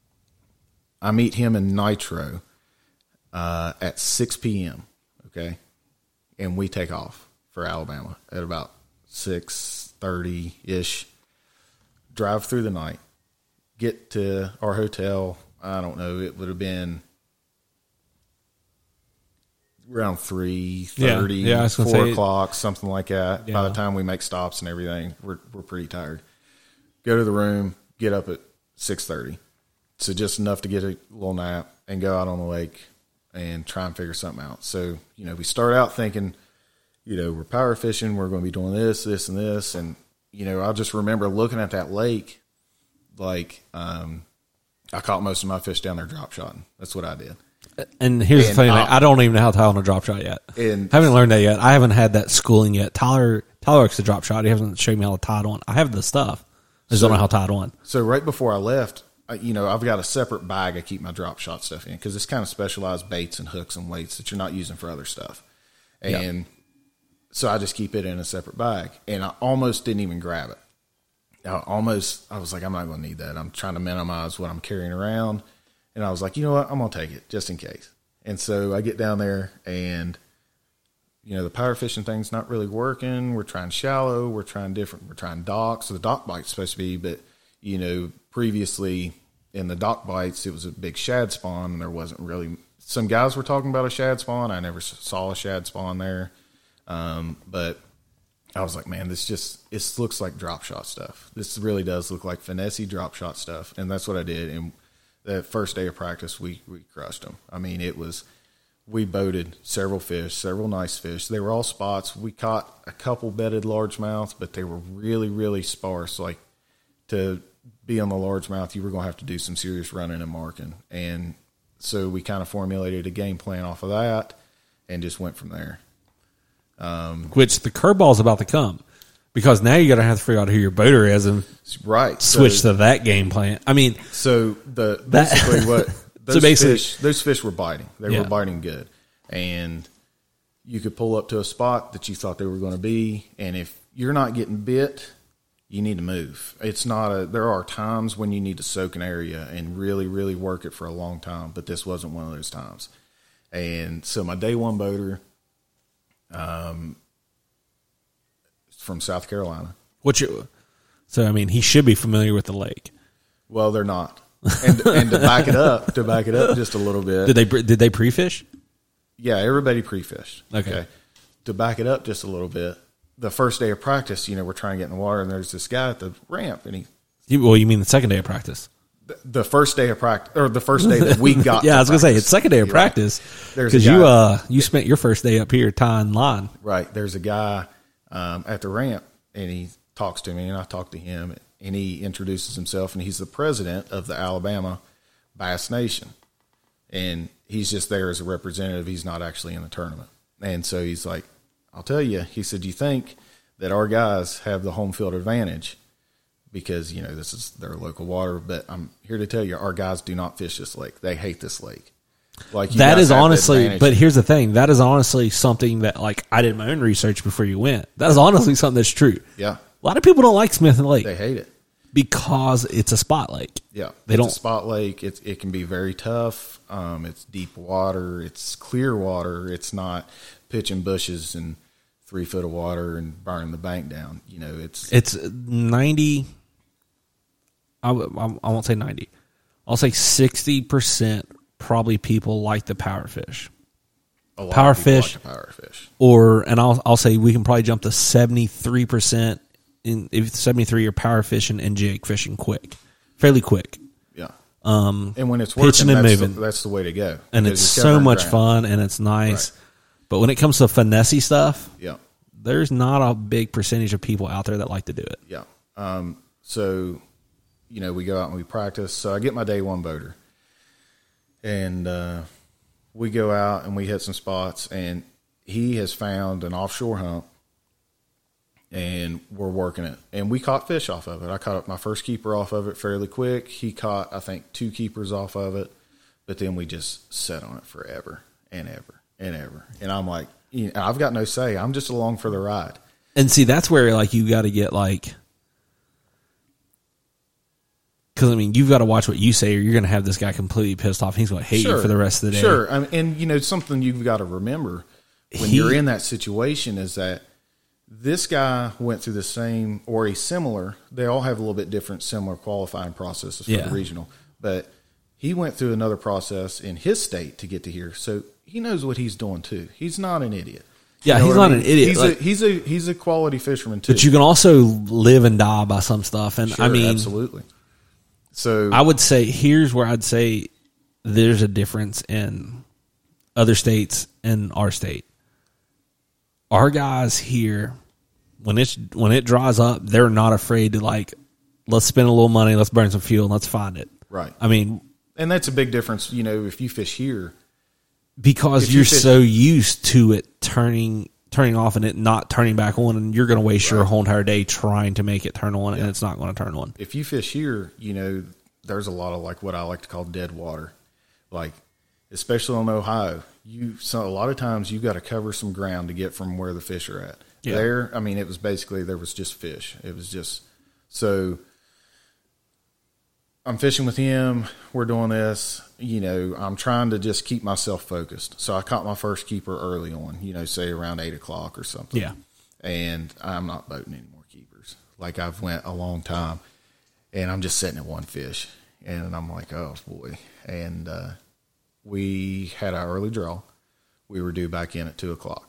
I meet him in Nitro uh, at six p.m., okay? And we take off for Alabama at about six thirty-ish. Drive through the night. Get to our hotel, I don't know, it would have been around three thirty, Yeah, yeah, I was gonna four say- o'clock, something like that. By Yeah. the time we make stops and everything, we're we're pretty tired. Go to the room, get up at six thirty. So just enough to get a little nap and go out on the lake and try and figure something out. So, you know, we start out thinking, you know, we're power fishing, we're going to be doing this, this, and this. And, you know, I just remember looking at that lake, like, um, I caught most of my fish down there drop shotting. That's what I did. And here's the And, funny thing: uh, I don't even know how to tie on a drop shot yet. And- I haven't learned that yet. I haven't had that schooling yet. Tyler, Tyler works the drop shot. He hasn't showed me how to tie it on. I have the stuff. I just So- don't know how to tie it on. So right before I left, I, you know, I've got a separate bag I keep my drop shot stuff in because it's kind of specialized baits and hooks and weights that you're not using for other stuff. And so I just keep it in a separate bag. And I almost didn't even grab it. I almost, I was like, I'm not going to need that. I'm trying to minimize what I'm carrying around. And I was like, you know what? I'm going to take it just in case. And so I get down there and, you know, the power fishing thing's not really working. We're trying shallow. We're trying different. We're trying dock. So the dock bite's supposed to be, but, you know, previously in the dock bites, it was a big shad spawn, and there wasn't really, some guys were talking about a shad spawn. I never saw a shad spawn there. Um, but I was like, man, this just, it looks like drop shot stuff. This really does look like finesse drop shot stuff. And that's what I did. And the first day of practice, we, we crushed them. I mean, it was, we boated several fish, several nice fish. They were all spots. We caught a couple bedded largemouth, but they were really, really sparse. Like, to be on the largemouth, you were going to have to do some serious running and marking. And so we kind of formulated a game plan off of that and just went from there. Um, Which the curveball's about to come, because now you're going to have to figure out who your boater is and right switch so, to that game plan. I mean, so the basically that, what those so basically, fish those fish were biting. They yeah. were biting good, and you could pull up to a spot that you thought they were going to be, and if you're not getting bit, you need to move. It's not a. There are times when you need to soak an area and really, really work it for a long time, but this wasn't one of those times. And so my day one boater. Um, from South Carolina. What you? So I mean, he should be familiar with the lake. Well, they're not. And, and to back it up, to back it up just a little bit. Did they did they pre-fish? Yeah, everybody pre-fished. Okay. okay. To back it up just a little bit, the first day of practice, you know, we're trying to get in the water, and there's this guy at the ramp, and he. You, well, you mean the second day of practice? The, the first day of practice, or the first day that we got. yeah, to I was gonna practice. say it's second day of You're practice right. because you uh you spent your first day up here tying line. Right. There's a guy um, at the ramp, and he talks to me, and I talk to him, and he introduces himself, and he's the president of the Alabama Bass Nation, and he's just there as a representative. He's not actually in the tournament. And so he's like, I'll tell you, he said, do you think that our guys have the home field advantage? Because, you know, this is their local water, but I'm here to tell you, our guys do not fish this lake. They hate this lake. Like you that is have honestly, but here's the thing. That is honestly something that, like, I did my own research before you went. That is honestly something that's true. Yeah. A lot of people don't like Smith Lake. They hate it. Because it's a spot lake. Yeah. They it's don't. a spot lake. It, it can be very tough. Um, it's deep water. It's clear water. It's not pitching bushes and three foot of water and burning the bank down. You know, it's. It's ninety. I, I, I won't say ninety. I'll say sixty percent probably people like the power fish. A lot power of people fish. Like the power fish. Or, and I'll, I'll say we can probably jump to seventy-three percent. In, if seventy-three are power fishing and jig fishing quick, fairly quick. Yeah. Um, and when it's working, pitching and that's, moving, the, that's the way to go. And it's so much ground. fun and it's nice. Right. But when it comes to finesse stuff, yeah, there's not a big percentage of people out there that like to do it. Yeah. Um, so, you know, we go out and we practice. So I get my day one boater, and uh, we go out and we hit some spots, and he has found an offshore hump. And we're working it. And we caught fish off of it. I caught my first keeper off of it fairly quick. He caught, I think, two keepers off of it. But then we just sat on it forever and ever and ever. And I'm like, you know, I've got no say. I'm just along for the ride. And see, that's where, like, you got to get, like, because, I mean, you've got to watch what you say or you're going to have this guy completely pissed off. He's going to hate sure. you for the rest of the day. Sure. I mean, and, you know, something you've got to remember when he, you're in that situation is that this guy went through the same or a similar, they all have a little bit different, similar qualifying processes for yeah. the regional, but he went through another process in his state to get to here. So he knows what he's doing too. He's not an idiot. Yeah, you know he's not I mean? an idiot. He's, like, a, he's a he's a quality fisherman too. But you can also live and die by some stuff. And sure, I mean, absolutely. So I would say here's where I'd say there's a difference in other states and our state. Our guys here, when it's when it dries up, they're not afraid to, like, let's spend a little money, let's burn some fuel, and let's find it. Right. I mean, and that's a big difference. You know, if you fish here, because you're you fish, so used to it turning turning off and it not turning back on, and you're going to waste right. your whole entire day trying to make it turn on, yeah. and it's not going to turn on. If you fish here, you know, there's a lot of, like, what I like to call dead water, like especially on Ohio. You so a lot of times you got to cover some ground to get from where the fish are at. Yeah. There, I mean, it was basically there was just fish. It was just So I'm fishing with him. We're doing this. You know, I'm trying to just keep myself focused. So I caught my first keeper early on, you know, say around eight o'clock or something. Yeah. And I'm not boating any more keepers. Like I've went a long time, and I'm just sitting at one fish. And I'm like, oh, boy. And uh, we had our early draw. We were due back in at two o'clock.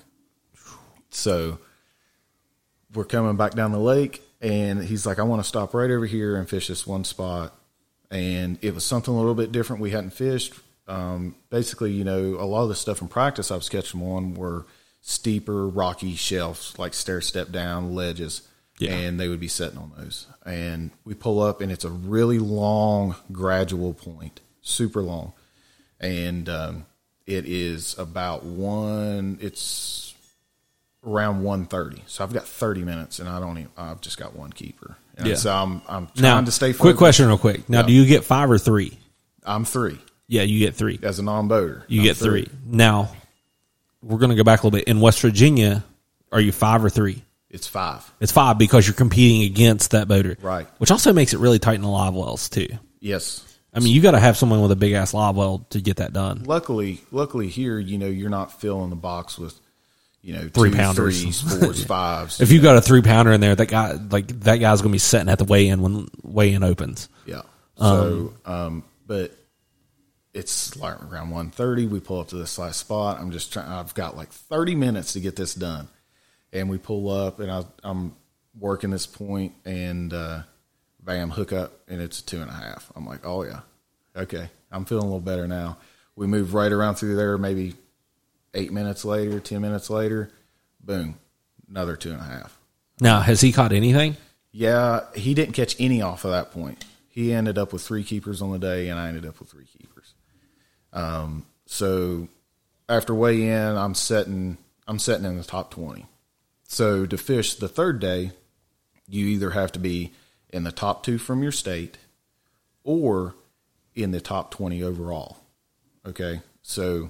So we're coming back down the lake, and he's like, I want to stop right over here and fish this one spot. And it was something a little bit different we hadn't fished. Um, basically, you know, a lot of the stuff in practice I was catching them on were steeper, rocky shelves, like stair-step down ledges, yeah. and they would be sitting on those. And we pull up, and it's a really long, gradual point, super long. And um, it is about one, it's around one thirty. So I've got thirty minutes, and I don't even, I've just got one keeper. And yeah. so I'm, I'm trying now, to stay focused. Quick question real quick. Now, yeah. do you get five or three? I'm three. Yeah, you get three. As a non-boater. You I'm get three. three. Now, we're going to go back a little bit. In West Virginia, are you five or three? It's five. It's five because you're competing against that boater. Right. Which also makes it really tight in the live wells, too. Yes. I mean, you got to have someone with a big-ass live well to get that done. Luckily, luckily here, you know, you're not filling the box with, you know, three two, pounders, threes, fours, fives. If you got a three pounder in there, that guy, like that guy's going to be sitting at the weigh-in when weigh-in opens. Yeah. So, um, um, but it's like around one thirty. We pull up to this last spot. I'm just trying. I've got like thirty minutes to get this done, and we pull up, and I, I'm working this point, and uh, bam, hook up, and it's a two and a half. I'm like, oh yeah, okay. I'm feeling a little better now. We move right around through there, maybe. Eight minutes later, ten minutes later, boom, another two and a half. Now, has he caught anything? Yeah, he didn't catch any off of that point. He ended up with three keepers on the day, and I ended up with three keepers. Um, so after weigh in, I'm setting, I'm setting in the top twenty. So to fish the third day, you either have to be in the top two from your state or in the top twenty overall. Okay, so.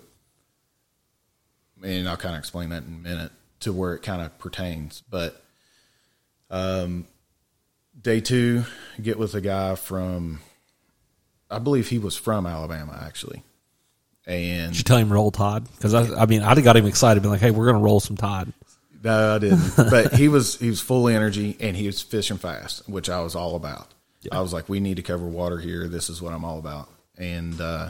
And I'll kind of explain that in a minute to where it kind of pertains. But um, day two, get with a guy from, I believe he was from Alabama, actually. And did you tell him roll Todd? Because I, I mean, I'd have got him excited, been like, "Hey, we're going to roll some Todd." No, I didn't. But he was he was full energy, and he was fishing fast, which I was all about. Yeah. I was like, "We need to cover water here. This is what I'm all about." And uh,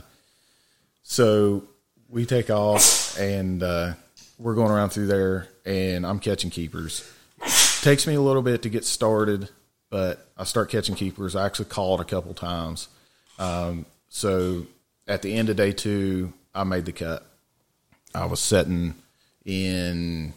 so. We take off, and uh, we're going around through there, and I'm catching keepers. Takes me a little bit to get started, but I start catching keepers. I actually called a couple times. Um, so at the end of day two, I made the cut. I was sitting in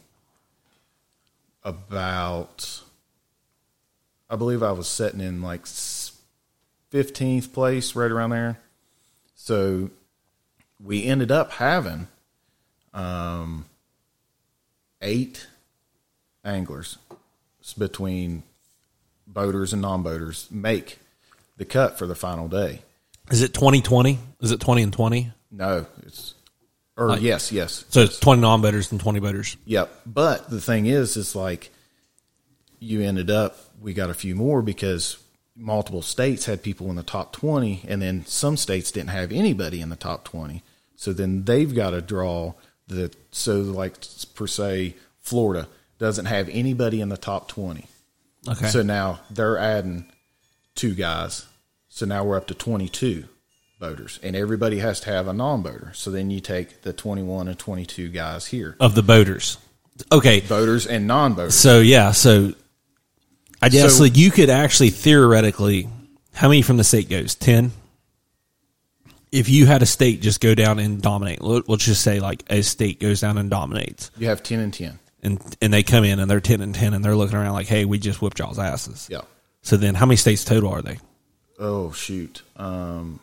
about, I believe I was sitting in like fifteenth place, right around there. So we ended up having um, eight anglers between boaters and non-boaters make the cut for the final day. Is it twenty twenty? Is it twenty and twenty? No, it's or like, yes, yes. So it's twenty non-boaters and twenty boaters. Yep. But the thing is, is like you ended up, we got a few more because multiple states had people in the top twenty, and then some states didn't have anybody in the top twenty. So then they've got to draw the, so like per se, Florida doesn't have anybody in the top twenty. Okay. So now they're adding two guys. So now we're up to twenty-two boaters, and everybody has to have a non-boater. So then you take the twenty-one and twenty-two guys here. Of the boaters. Okay. Boaters and non-boaters. So yeah, so I guess so, like you could actually theoretically, how many from the state goes? ten? If you had a state just go down and dominate, let's just say like a state goes down and dominates. You have ten and ten. And and they come in and they're ten and ten and they're looking around like, hey, we just whipped y'all's asses. Yeah. So then how many states total are they? Oh, shoot. Um,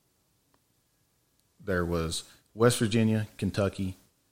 there was West Virginia, Kentucky,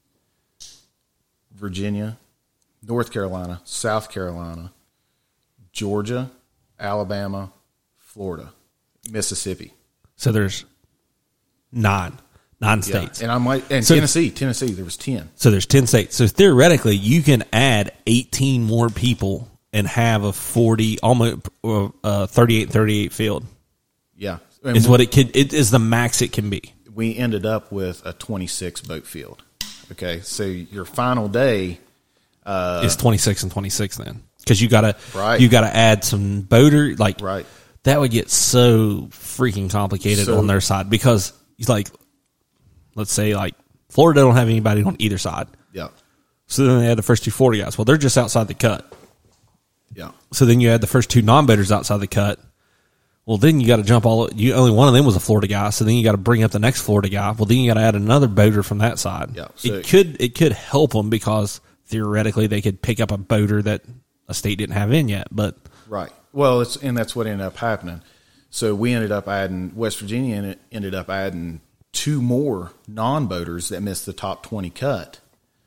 Virginia, North Carolina, South Carolina, Georgia, Alabama, Florida, Mississippi. So there's nine, nine states. Yeah. And I might, and so, Tennessee, Tennessee, there was ten. So there's ten states. So theoretically, you can add eighteen more people and have a forty, almost uh, thirty-eight thirty-eight field. Yeah. Is what it could, it is the max it can be. We ended up with a twenty-six boat field. Okay. So your final day uh, is twenty-six and twenty-six then. Because you gotta, right. you gotta add some boater, like, right. that would get so freaking complicated so, on their side because, like, let's say, like, Florida don't have anybody on either side. Yeah. So then they had the first two forty guys. Well, they're just outside the cut. Yeah. So then you had the first two non-boaters outside the cut. Well, then you got to jump all. You only one of them was a Florida guy. So then you got to bring up the next Florida guy. Well, then you got to add another boater from that side. Yeah. So it could it could help them because theoretically they could pick up a boater that a state didn't have in yet. But right. Well, it's and that's what ended up happening. So we ended up adding West Virginia, and it ended up adding two more non-boaters that missed the top twenty cut,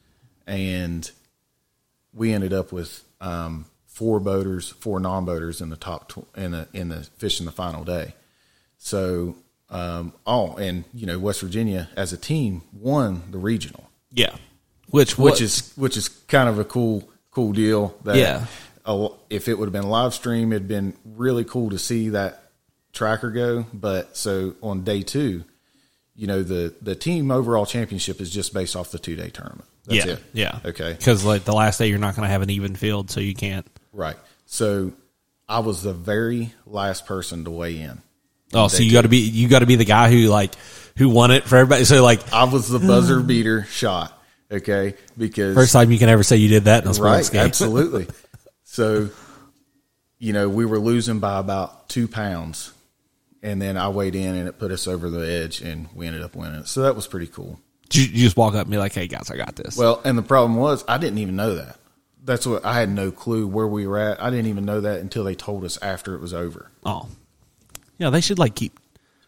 and we ended up with um, four boaters, four non-boaters in the top tw- in the in the fish in the final day. So, um, oh, and you know, West Virginia as a team won the regional. Yeah, which which what, is which is kind of a cool cool deal. That yeah, uh, if it would have been live stream, it'd been really cool to see that tracker go. But so on day two, you know, the the team overall championship is just based off the two day tournament. That's yeah, it. Yeah. Okay. Because like the last day, you're not going to have an even field, so you can't. Right. So I was the very last person to weigh in. Oh, so you got to be you got to be the guy who like who won it for everybody. So like I was the buzzer beater shot. Okay, because first time you can ever say you did that in a sports right, game. Absolutely. So, you know, we were losing by about two pounds, and then I weighed in, and it put us over the edge, and we ended up winning it. So that was pretty cool. You, you just walk up and be like, "Hey guys, I got this." Well, and the problem was I didn't even know that. That's what I had no clue where we were at. I didn't even know that until they told us after it was over. Oh, yeah, they should like keep.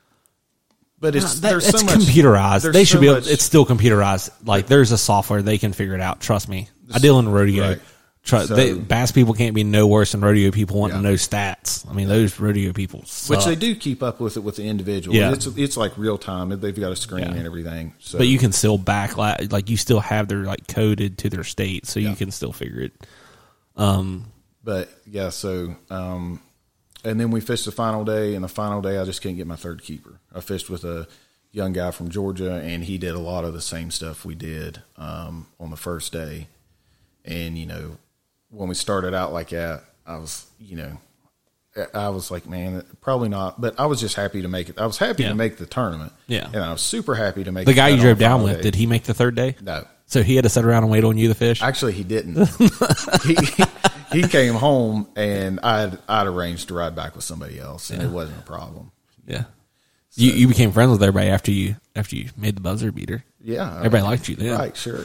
But it's that, there's it's so much, computerized. They should so be. Able, much, it's still computerized. Like there's a software they can figure it out. Trust me. I deal in rodeo. Right. Try, so, they, bass people can't be no worse than rodeo people wanting yeah. to know stats. I mean, those rodeo people suck. Which they do keep up with it with the individual. Yeah. It's it's like real time. They've got a screen yeah. and everything. So. But you can still back like you still have their like coded to their state, so yeah. you can still figure it. Um, but yeah, so um, and then we fished the final day, and the final day I just couldn't get my third keeper. I fished with a young guy from Georgia, and he did a lot of the same stuff we did um, on the first day. And you know, when we started out like that, I was, you know, I was like, man, probably not. But I was just happy to make it. I was happy yeah. to make the tournament. Yeah. And I was super happy to make the guy you drove down with. Day. Did he make the third day? No. So he had to sit around and wait on you to fish? Actually, he didn't. he he came home, and I'd I'd arranged to ride back with somebody else, and yeah. it wasn't a problem. Yeah. So, you you became friends with everybody after you after you made the buzzer beater. Yeah. Everybody I mean, liked you then. Right, sure.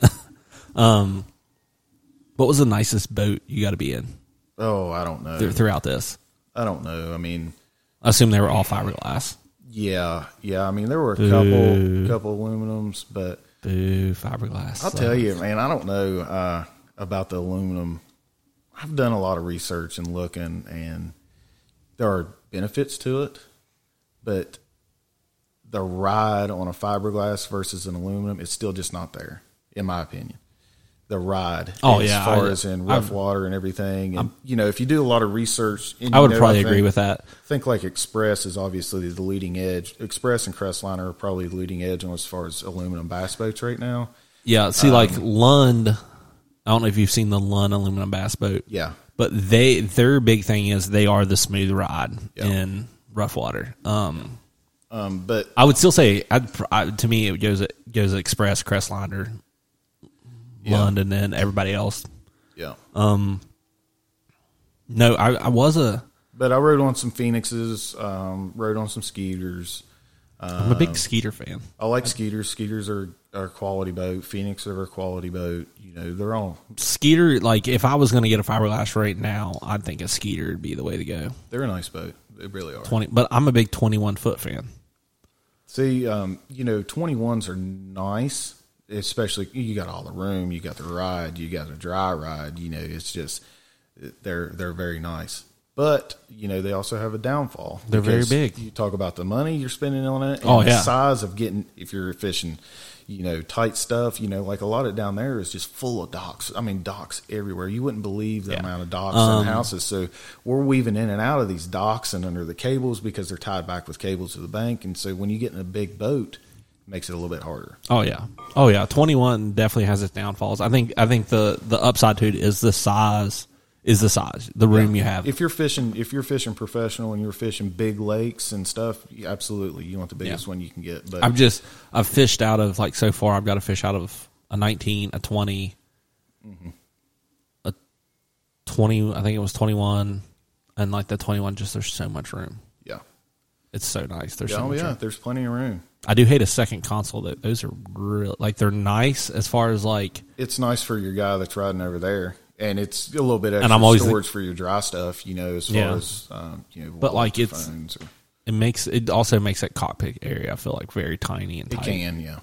um, what was the nicest boat you got to be in? Oh, I don't know. Th- throughout this? I don't know. I mean, I assume they were all fiberglass. Yeah, yeah. I mean, there were a Boo. couple couple aluminums, but Boo, fiberglass. I'll tell you, man, I don't know uh, about the aluminum. I've done a lot of research and looking, and there are benefits to it, but the ride on a fiberglass versus an aluminum is still just not there, in my opinion. The ride, oh as yeah, far I, as in rough I'm, and everything, and I'm, you know, if you do a lot of research, and I would know, probably I think, agree with that. Think like Express is obviously the leading edge. Express and Crestliner are probably the leading edge on as far as aluminum bass boats right now. Yeah, see, um, like Lund, I don't know if you've seen the Lund aluminum bass boat. Yeah, but they their big thing is they are the smooth ride yeah. in rough water. Um, um, but I would still say, I'd, I, to me, it goes goes Express, Crestliner, yeah. Lund, and then everybody else. Yeah. Um. No, I, I was a. But I rode on some Phoenixes. Um, rode on some Skeeters. Um, I'm a big Skeeter fan. I like Skeeters. Skeeters are, are a quality boat. Phoenix are a quality boat. You know, they're all Skeeter. Like if I was going to get a fiberglass right now, I'd think a Skeeter would be the way to go. They're a nice boat. They really are. Twenty, but I'm a big twenty-one foot fan. See, um, you know, twenty-ones are nice. Especially, you got all the room, you got the ride, you got a dry ride. You know, it's just they're they're very nice. But, you know, they also have a downfall. They're very big. You talk about the money you're spending on it and Oh, the yeah. size of getting, if you're fishing, you know, tight stuff, you know, like a lot of down there is just full of docks. I mean, docks everywhere. You wouldn't believe the Yeah. amount of docks Um, and houses. So we're weaving in and out of these docks and under the cables because they're tied back with cables to the bank. And so when you get in a big boat, it makes it a little bit harder. Oh yeah, oh yeah. twenty-one definitely has its downfalls. I think. I think the the upside to it is the size. Is the size the room you have? If you're fishing, if you're fishing professional and you're fishing big lakes and stuff, you- absolutely, you want the biggest Yeah. one you can get. But I've just I've fished out of like so far. I've got to fish out of a nineteen, a twenty, Mm-hmm. a twenty. I think it was twenty-one, and like the twenty-one. Just there's so much room. yeah, It's so nice. There's yeah, so oh much yeah, room. there's plenty of room. I do hate a second console though. Those are real like they're nice as far as like It's nice for your guy that's riding over there, and it's a little bit extra And I'm always storage for your dry stuff. You know, as far Yeah. as um, you know, But, like, wallets or it's- phones or, it makes it also makes that cockpit area I feel like very tiny and it tight. can, yeah.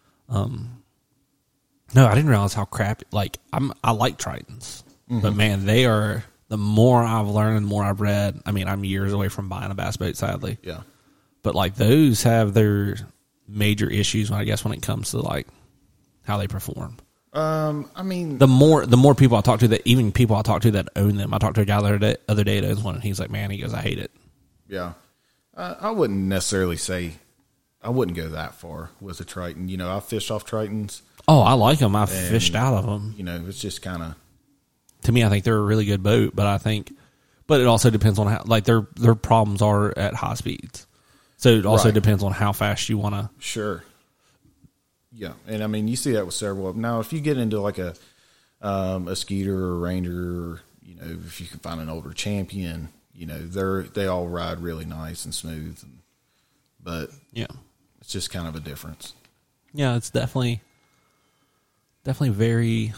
No, I didn't realize how crap. Like I'm, I like Tritons, but man, they are. The more I've learned, and the more I've read. I mean, I'm years away from buying a bass boat, sadly. Yeah. But like those have their major issues. When I guess when it comes to like how they perform. Um, I mean, The more the more people I talk to, that even people I talk to that own them. I talked to a guy the other day, other day that owns one, and he's like, "Man," he goes, "I hate it." yeah, uh, I wouldn't necessarily say I wouldn't go that far with a Triton. You know, I fished off Tritons. Oh, I like them. I've And- fished out of them. You know, it's just kind of To me, I think they're a really good boat, but I think, but it also depends on how, like their their problems are at high speeds. So it also Right. depends on how fast you want to. sure. Yeah, and I mean, you see that with several of them. Now, if you get into like a um, a Skeeter or a Ranger, or, you know, if you can find an older Champion, you know, they're they all ride really nice and smooth, and, but Yeah, it's just kind of a difference. yeah, it's definitely, definitely very,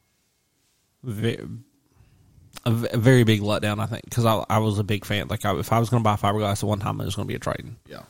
very, a v- a very big letdown. I think because I I was a big fan. Like I, if I was going to buy fiberglass at one time, it was going to be a Triton. Yeah,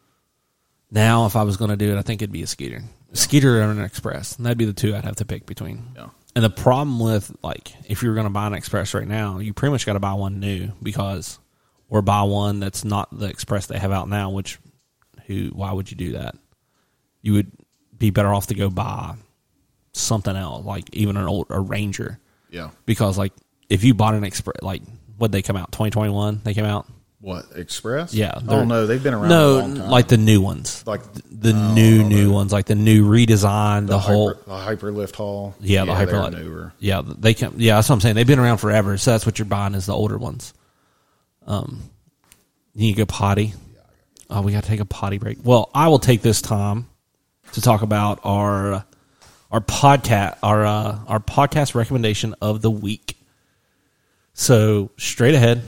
Now, if I was going to do it, I think it'd be a Skeeter, Skeeter or an Express. And that'd be the two I'd have to pick between. yeah, And the problem with, like, if you were going to buy an Express right now, you pretty much got to buy one new because, or buy one that's not the Express they have out now, which, who, why would you do that? You would be better off to go buy something else, like even an old, a Ranger. yeah. Because, like, if you bought an Express, like, what'd they come out? twenty twenty-one they came out? What, Express? Yeah, Oh they're- no, they've been around. No, a long time. like the new ones. like The oh, new, no, new the- ones, like the new redesign, the, the whole. hyper, the hyperlift haul. Yeah, the they're Hyperlight. newer. Yeah, they can. Yeah, that's what I'm saying. They've been around forever, so that's what you're buying is the older ones. Um, you need to go potty. Oh, we got to take a potty break. Well, I will take this time to talk about our our podcast our uh, our podcast recommendation of the week. So straight ahead,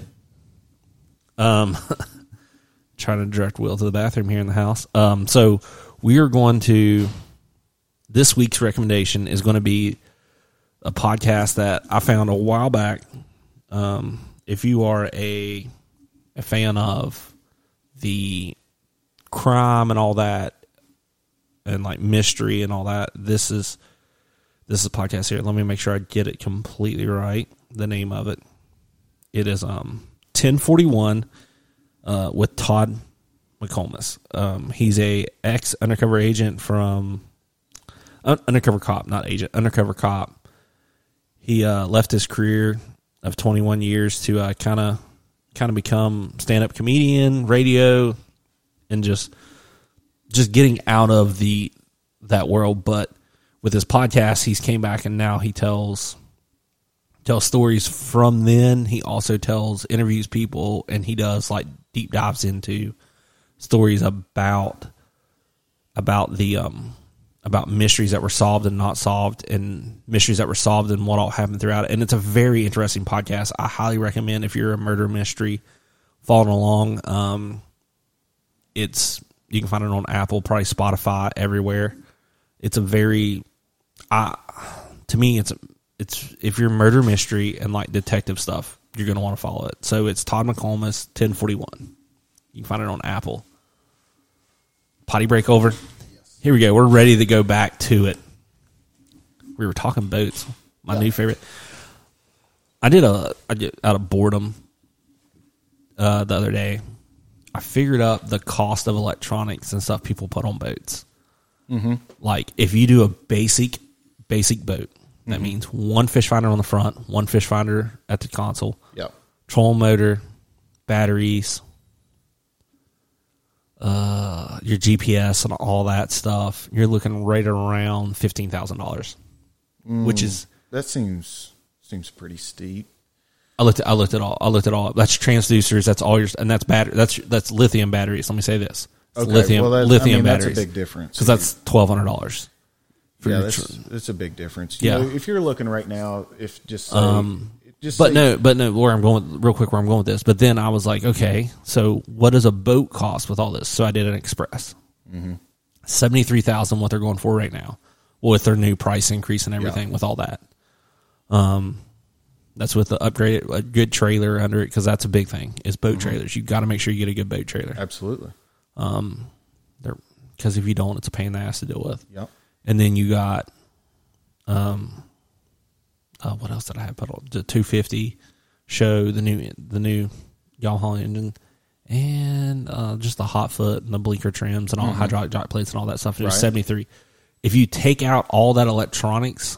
um, trying to direct Will to the bathroom here in the house. Um, so we are going to. This week's recommendation is going to be a podcast that I found a while back. Um, if you are a a fan of the crime and all that, and like mystery and all that, this is this is a podcast here. Let me make sure I get it completely right. The name of it, it is um ten forty-one uh, with Todd McComas. Um, he's a ex undercover agent from un- undercover cop, not agent, undercover cop. He uh, left his career of twenty-one years to uh, kind of kind of become stand-up comedian, radio, and just just getting out of the that world. But with his podcast, he's came back and now he tells tells stories from then. He also tells interviews people, and he does like deep dives into stories about about the um about mysteries that were solved and not solved, and mysteries that were solved and what all happened throughout it. And it's a very interesting podcast. I highly recommend if you're a murder mystery following along. Um, it's you can find it on Apple, probably Spotify, everywhere. It's a very, uh, to me, it's it's if you're murder mystery and like detective stuff, you're going to want to follow it. So it's Todd McComas, ten forty-one. You can find it on Apple. Potty break over. Here we go. We're ready to go back to it. We were talking boats. My Yeah. new favorite. I did a I did, out of boredom. uh, the other day. I figured up the cost of electronics and stuff people put on boats. Mm-hmm. Like if you do a basic basic boat, that mm-hmm. means one fish finder on the front, one fish finder at the console, yep. trolling motor, batteries, uh, your G P S and all that stuff. You're looking right around fifteen thousand dollars, mm, which is that seems seems pretty steep. I looked. At, I looked at all. I looked at all. That's transducers. That's all your, and that's battery. That's that's lithium batteries. Let me say this. It's okay, lithium. well, that, lithium I mean, batteries. That's a big difference because that's twelve hundred dollars. Yeah, that's, that's a big difference. You Yeah, know, if you're looking right now, if just say, um, just but say, no, but no. Where I'm going, with, real quick, where I'm going with this. But then I was like, okay, so what does a boat cost with all this? So I did an Express, mm-hmm. seventy three thousand. What they're going for right now with their new price increase and everything, yeah. with all that. Um. That's with the upgraded, a good trailer under it, because that's a big thing, is boat mm-hmm. trailers. You got to make sure you get a good boat trailer. Absolutely. Um, because if you don't, it's a pain in the ass to deal with. Yep. And then you got, um, uh, what else did I have put on? The two fifty show, the new the new Yamaha engine, and uh, just the hot foot and the blinker trims and all mm-hmm. hydraulic jock plates and all that stuff. It was right. seventy-three. If you take out all that electronics,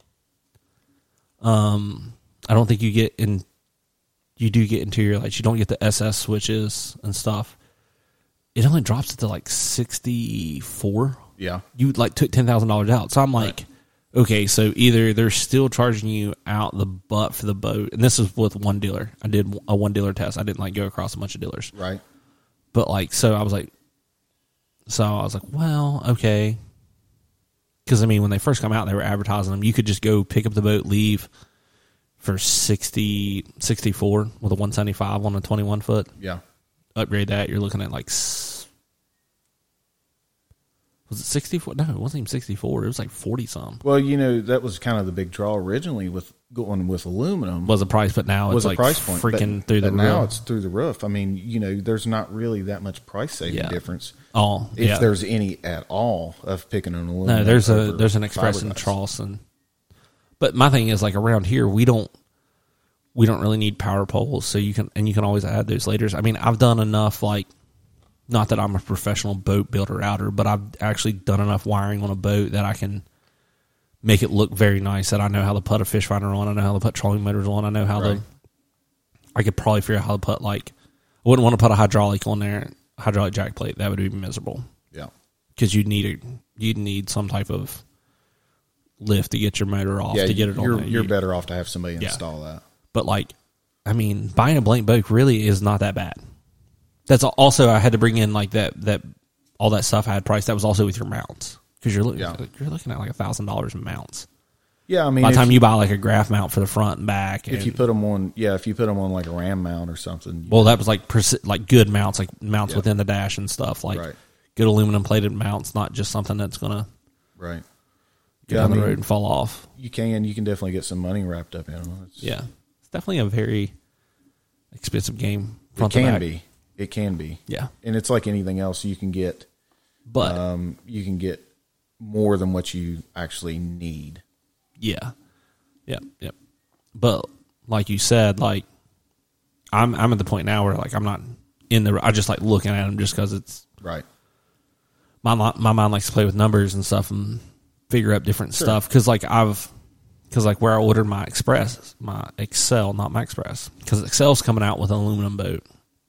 um. I don't think you get in. You do get interior lights. You don't get the S S switches and stuff. It only drops it to like sixty-four. Yeah, you like took ten thousand dollars out. So I'm like, right. okay, so either they're still charging you out the butt for the boat, and this is with one dealer. I did a one dealer test. I didn't like go across a bunch of dealers, right? But like, so I was like, so I was like, well, okay, because I mean, when they first come out, they were advertising them. You could just go pick up the boat, leave. For sixty, sixty-four with a one seventy-five on a twenty-one foot. Yeah. Upgrade that, you're looking at like, was it sixty-four? No, it wasn't even sixty-four. It was like forty some. Well, you know, that was kind of the big draw originally with going with aluminum. Was a price, but now was it's like a price point, freaking but, through the but roof. Now it's through the roof. I mean, you know, there's not really that much price saving yeah. difference. Oh, if yeah. there's any at all of picking an aluminum. No, there's a there's an Express in Charleston. But my thing is, like, around here, we don't we don't really need power poles, so you can and you can always add those later. I mean, I've done enough, like, not that I'm a professional boat builder outer, but I've actually done enough wiring on a boat that I can make it look very nice. That I know how to put a fish finder on, I know how to put trolling motors on, I know how right. to. I could probably figure out how to put, like, I wouldn't want to put a hydraulic on there, hydraulic jack plate. That would be miserable. Yeah, because you'd need a you'd need some type of lift to get your motor off yeah, to get it you're, on there. You're you, better off to have somebody yeah. install that. But, like, I mean, buying a blank boat really is not that bad. That's also, I had to bring in, like, that, that all that stuff I had priced. That was also with your mounts. Because you're, looking, yeah. you're looking at, like, one thousand dollars in mounts. Yeah, I mean, by the time you, you buy, like, a graph mount for the front and back. If and, you put them on, yeah, if you put them on, like, a ram mount or something. Well, that was, like, persi- like good mounts, like mounts yeah. within the dash and stuff. Like, right. good aluminum plated mounts, not just something that's going to right. get yeah, down I mean, the road and fall off. You can. You can definitely get some money wrapped up in them. It's, yeah. It's definitely a very expensive game. It can be. It can be. Yeah. And it's like anything else. You can get, but um, you can get more than what you actually need. Yeah. Yep. Yep. But like you said, like I'm, I'm at the point now where like I'm not in the. I just like looking at them just because it's right. My my mind likes to play with numbers and stuff and figure out different sure. stuff because like I've. Because, like, where I ordered my Express, my Excel, not my Express. Because Excel's coming out with an aluminum boat.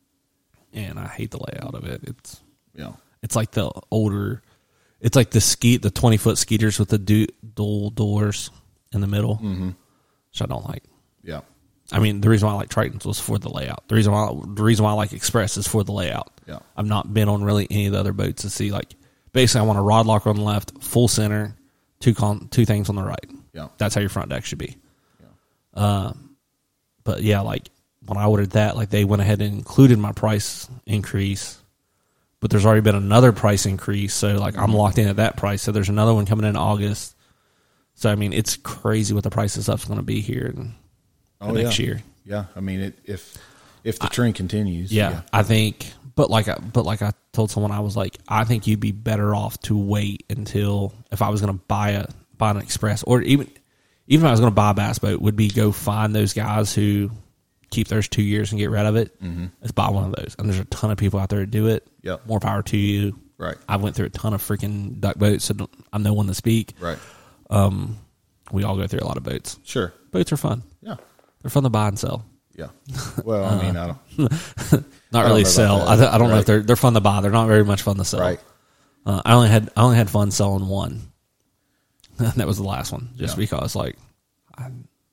And I hate the layout of it. It's yeah. It's like the older... It's like the ski, the twenty-foot skeeters with the du- dual doors in the middle. Mm-hmm. Which I don't like. Yeah. I mean, the reason why I like Tritons was for the layout. The reason why the reason why I like Express is for the layout. Yeah. I've not been on really any of the other boats to see, like... Basically, I want a rod locker on the left, full center, two con- two things on the right. Yeah. That's how your front deck should be. Yeah. Um, but yeah, like when I ordered that, like they went ahead and included my price increase, but there's already been another price increase. So like I'm locked in at that price. So there's another one coming in August. So, I mean, it's crazy what the price of stuff's going to be here in oh, next yeah. year. Yeah. I mean, it, if, if the trend continues. Yeah, yeah. I think, but like, I, but like I told someone, I was like, I think you'd be better off to wait until if I was going to buy a, buy an Express, or even even if I was going to buy a bass boat, would be go find those guys who keep theirs two years and get rid of it, mm-hmm. is buy one of those. And there's a ton of people out there that do it. Yep. More power to you. Right. I went through a ton of freaking duck boats, so I'm no one to speak. Right. Um, we all go through a lot of boats. Sure. Boats are fun. Yeah. They're fun to buy and sell. Yeah. Well, I mean, I don't. Not I really don't sell. I, I don't right. know if they're they're fun to buy. They're not very much fun to sell. Right. Uh, I only had I only had fun selling one. And that was the last one, just Yeah. because like I,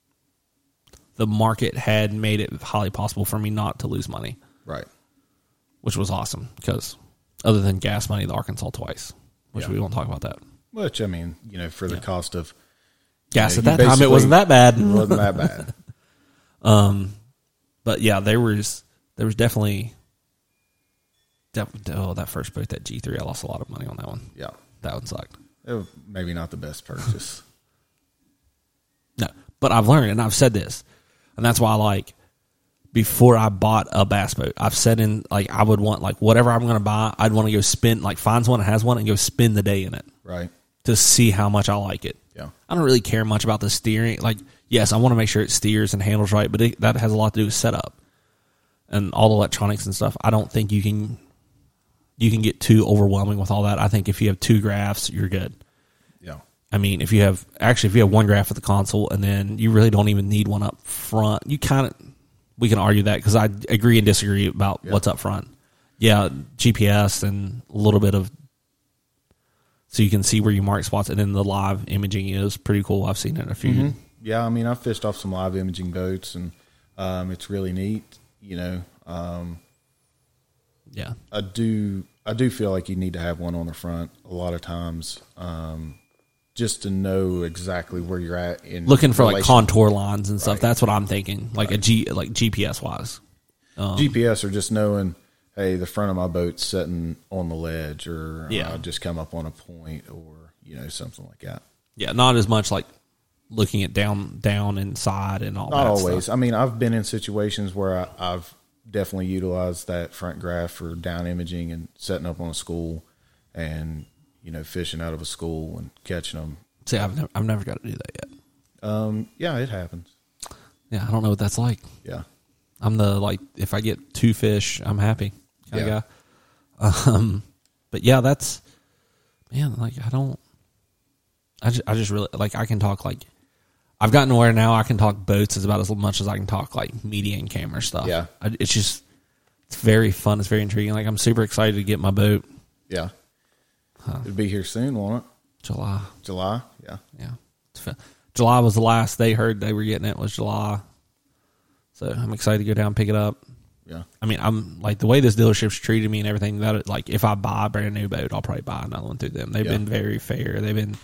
the market had made it highly possible for me not to lose money. Right. Which was awesome because other than gas money, the Arkansas twice, which Yeah. we won't talk about that. Which I mean, you know, for the Yeah. cost of Gas you know, at you that time, it wasn't that bad. It wasn't that bad. Um, but yeah, there was there was definitely. Def, oh, that first boat, that G three, I lost a lot of money on that one. Yeah. That one sucked. It was maybe not the best purchase. No, but I've learned, and I've said this, and that's why, like, before I bought a bass boat, I've said in, like, I would want, like, whatever I'm going to buy, I'd want to go spend, like, find one that has one and go spend the day in it. Right. To see how much I like it. Yeah. I don't really care much about the steering. Like, yes, I want to make sure it steers and handles right, but it, that has a lot to do with setup and all the electronics and stuff. I don't think you can you can get too overwhelming with all that. I think if you have two graphs, you're good. Yeah. I mean, if you have actually if you have one graph at the console and then you really don't even need one up front, you kind of we can argue that because I agree and disagree about Yeah. what's up front. Yeah, G P S and a little bit of so you can see where you mark spots, and then the live imaging is pretty cool. I've seen it in a few. Mm-hmm. Yeah, I mean, I've fished off some live imaging boats, and um, it's really neat. You know, um, Yeah, I do. I do feel like you need to have one on the front a lot of times, um, just to know exactly where you're at in looking for like relation- contour lines and stuff. Right. That's what I'm thinking, like a G, like G P S wise. Um, G P S or just knowing, hey, the front of my boat's sitting on the ledge, or Yeah. I just come up on a point, or you know, something like that. yeah, not as much like looking at down, down and side and all. Not that always. stuff. I mean, I've been in situations where I, I've definitely utilized that front graph for down imaging and setting up on a school, and you know, fishing out of a school and catching them. See, I've never, I've never got to do that yet. Um, yeah, it happens. Yeah, I don't know what that's like. Yeah, I'm the like if I get two fish, I'm happy kind Yeah. of guy. Um, but yeah, that's man. Like I don't. I just, I just really like I can talk like I've gotten to where now I can talk boats as about as much as I can talk like media and camera stuff. Yeah. I, it's just it's very fun. It's very intriguing. Like I'm super excited to get my boat. yeah. It'll be here soon, won't it? July. July. Yeah. Yeah. It's fun. July was the last they heard they were getting it was July. So I'm excited to go down and pick it up. Yeah. I mean, I'm like the way this dealership's treated me and everything. That it, like, if I buy a brand new boat, I'll probably buy another one through them. They've Yeah. been very fair. They've been.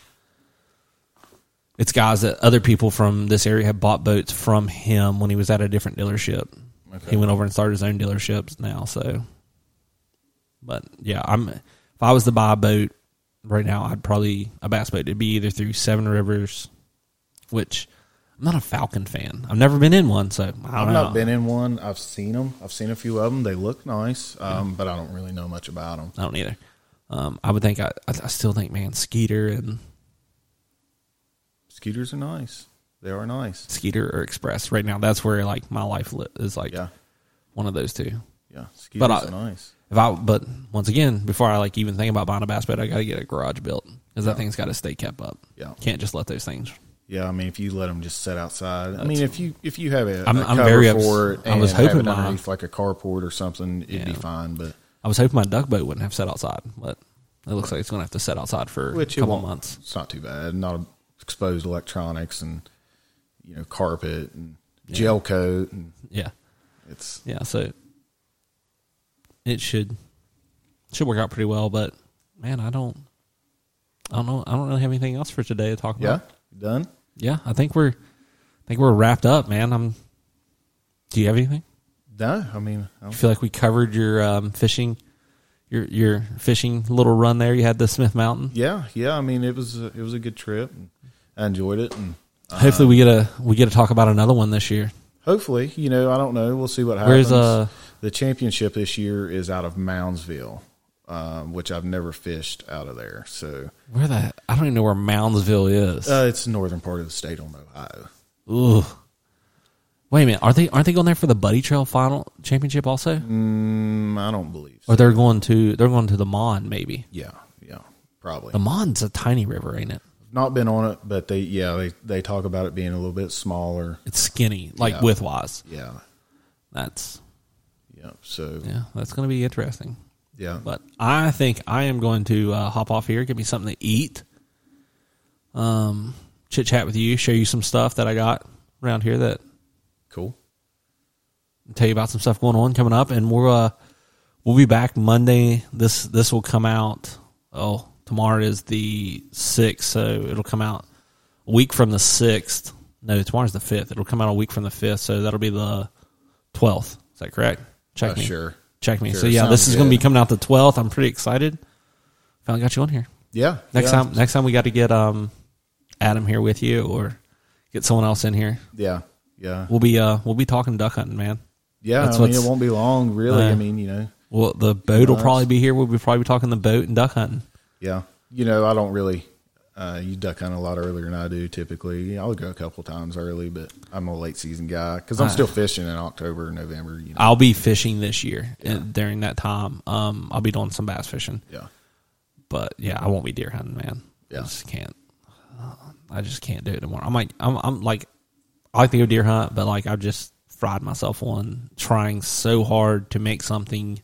It's guys that other people from this area have bought boats from him when he was at a different dealership. Okay. He went over and started his own dealerships now. So, but yeah, I'm. If I was to buy a boat right now, I'd probably a bass boat. It'd be either through Seven Rivers, which I'm not a Falcon fan. I've never been in one, so I don't I've know. not been in one. I've seen them. I've seen a few of them. They look nice, um, but I don't really know much about them. I don't either. Um, I would think I, I still think man Skeeter and Skeeters are nice. They are nice. Skeeter or Express right now. That's where like my life li- is like Yeah. one of those two. Yeah. Skeeters But I- are nice. If I but once again before I like even think about buying a bass boat, I got to get a garage built because that Yeah. thing's got to stay kept up. Yeah. Can't just let those things. Yeah, I mean, if you let them just sit outside, I mean, if you if you have a, I'm- a I'm cover very ups- for it I and was have hoping it my- underneath like a carport or something, it'd be Yeah. fine. But I was hoping my duck boat wouldn't have set outside, but it looks like it's going to have to set outside for which a it couple won't. months. It's not too bad. Not exposed electronics and you know carpet and Yeah. gel coat, and Yeah, it's yeah. So it should should work out pretty well. But man, I don't, I don't know. I don't really have anything else for today to talk yeah about. done. Yeah, I think we're, I think we're wrapped up, man. I'm. Do you have anything? No, I mean, I I don't- feel like we covered your um, fishing, your your fishing little run there. You had the Smith Mountain. yeah, yeah. I mean, it was a, it was a good trip. And I enjoyed it, and uh, Hopefully, we get a we get to talk about another one this year. hopefully, you know, I don't know. We'll see what happens. Where's uh? The championship this year is out of Moundsville, um, which I've never fished out of there. So Where the I don't even know where Moundsville is. uh, it's the northern part of the state on Ohio. Ooh, Wait a minute, are they aren't they going there for the Buddy Trail Final Championship also? Mm, I don't believe so. Or they're going to they're going to the Mon maybe. Yeah, yeah, probably. The Mon's a tiny river, ain't it? Not been on it, but they yeah they they talk about it being a little bit smaller. It's skinny, like Yeah. width wise. Yeah, That's yeah. So yeah, that's going to be interesting. yeah, But I think I am going to uh, hop off here, get me something to eat, um, chit chat with you, show you some stuff that I got around here that cool. tell you about some stuff going on coming up, and we're uh, we'll be back Monday. This this will come out. Oh, tomorrow is the sixth, so it'll come out a week from the sixth. No, tomorrow's the fifth. It'll come out a week from the fifth, so that'll be the twelfth. Is that correct? Check Uh, me. Sure. Check me. Sure, So yeah, sounds this is going to be good. coming out the twelfth. I'm pretty excited. Finally got you on here. Yeah. Next yeah, time, next time we got to get um, Adam here with you, or get someone else in here. Yeah. Yeah. We'll be uh, we'll be talking duck hunting, man. Yeah. That's I mean, what's- it won't be long, really. Uh, I mean, you know. Well, the boat will Nice. probably be here. We'll be probably talking the boat and duck hunting. Yeah. You know, I don't really. Uh, you duck hunt a lot earlier than I do typically. I'll go a couple times early, but I'm a late season guy because I'm Uh, still fishing in October, November. You know. I'll be fishing this year Yeah. and during that time. Um, I'll be doing some bass fishing, Yeah. but yeah, I won't be deer hunting, man. I Yeah. just can't. uh, I just can't do it anymore. I'm like, I'm, I'm like, I like to go deer hunt, but like I've just fried myself on trying so hard to make something.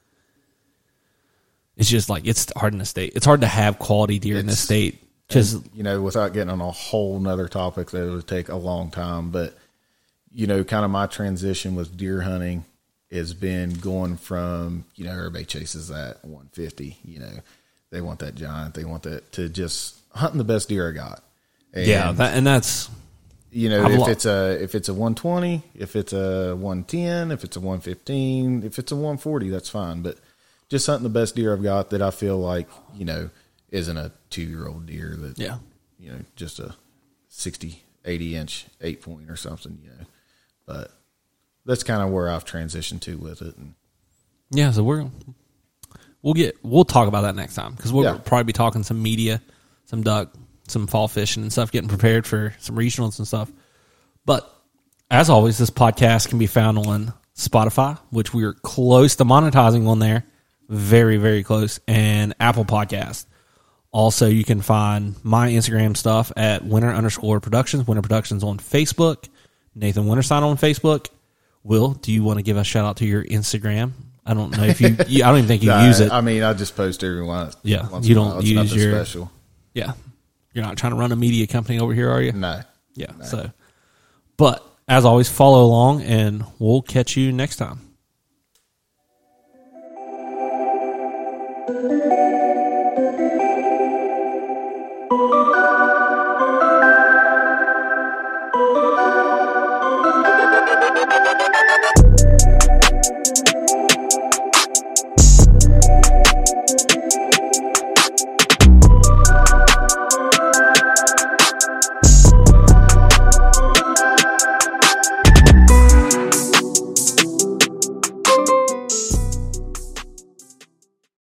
It's just like it's hard in the state. It's hard to have quality deer in the It's- state. Just And, you know, without getting on a whole nother topic that would take a long time, but you know, kind of my transition with deer hunting has been going from, you know, everybody chases that one fifty, you know, they want that giant, they want that, to just hunting the best deer I got. And, yeah, that, and that's you know, I've if lo- it's a, if it's a one twenty, if it's a one ten, if it's a one fifteen, if it's a one forty, that's fine. But just hunting the best deer I've got that I feel like, you know, isn't a two year old deer that, yeah. you know, just a sixty, eighty inch eight point or something, you know, but that's kind of where I've transitioned to with it. And Yeah, so we're we'll get we'll talk about that next time because we'll Yeah. probably be talking some media, some duck, some fall fishing and stuff, getting prepared for some regionals and stuff. But as always, this podcast can be found on Spotify, which we are close to monetizing on there, very very close, and Apple Podcast. Also, you can find my Instagram stuff at Winter underscore Productions. Winter Productions on Facebook. Nathan Winterstein on Facebook. Will, do you want to give a shout out to your Instagram? I don't know if you. you I don't even think you I, use it. I mean, I just post every once. Yeah, once you in a don't while. It's use nothing your- special. Yeah, you're not trying to run a media company over here, are you? No. Yeah. So, but as always, follow along, and we'll catch you next time.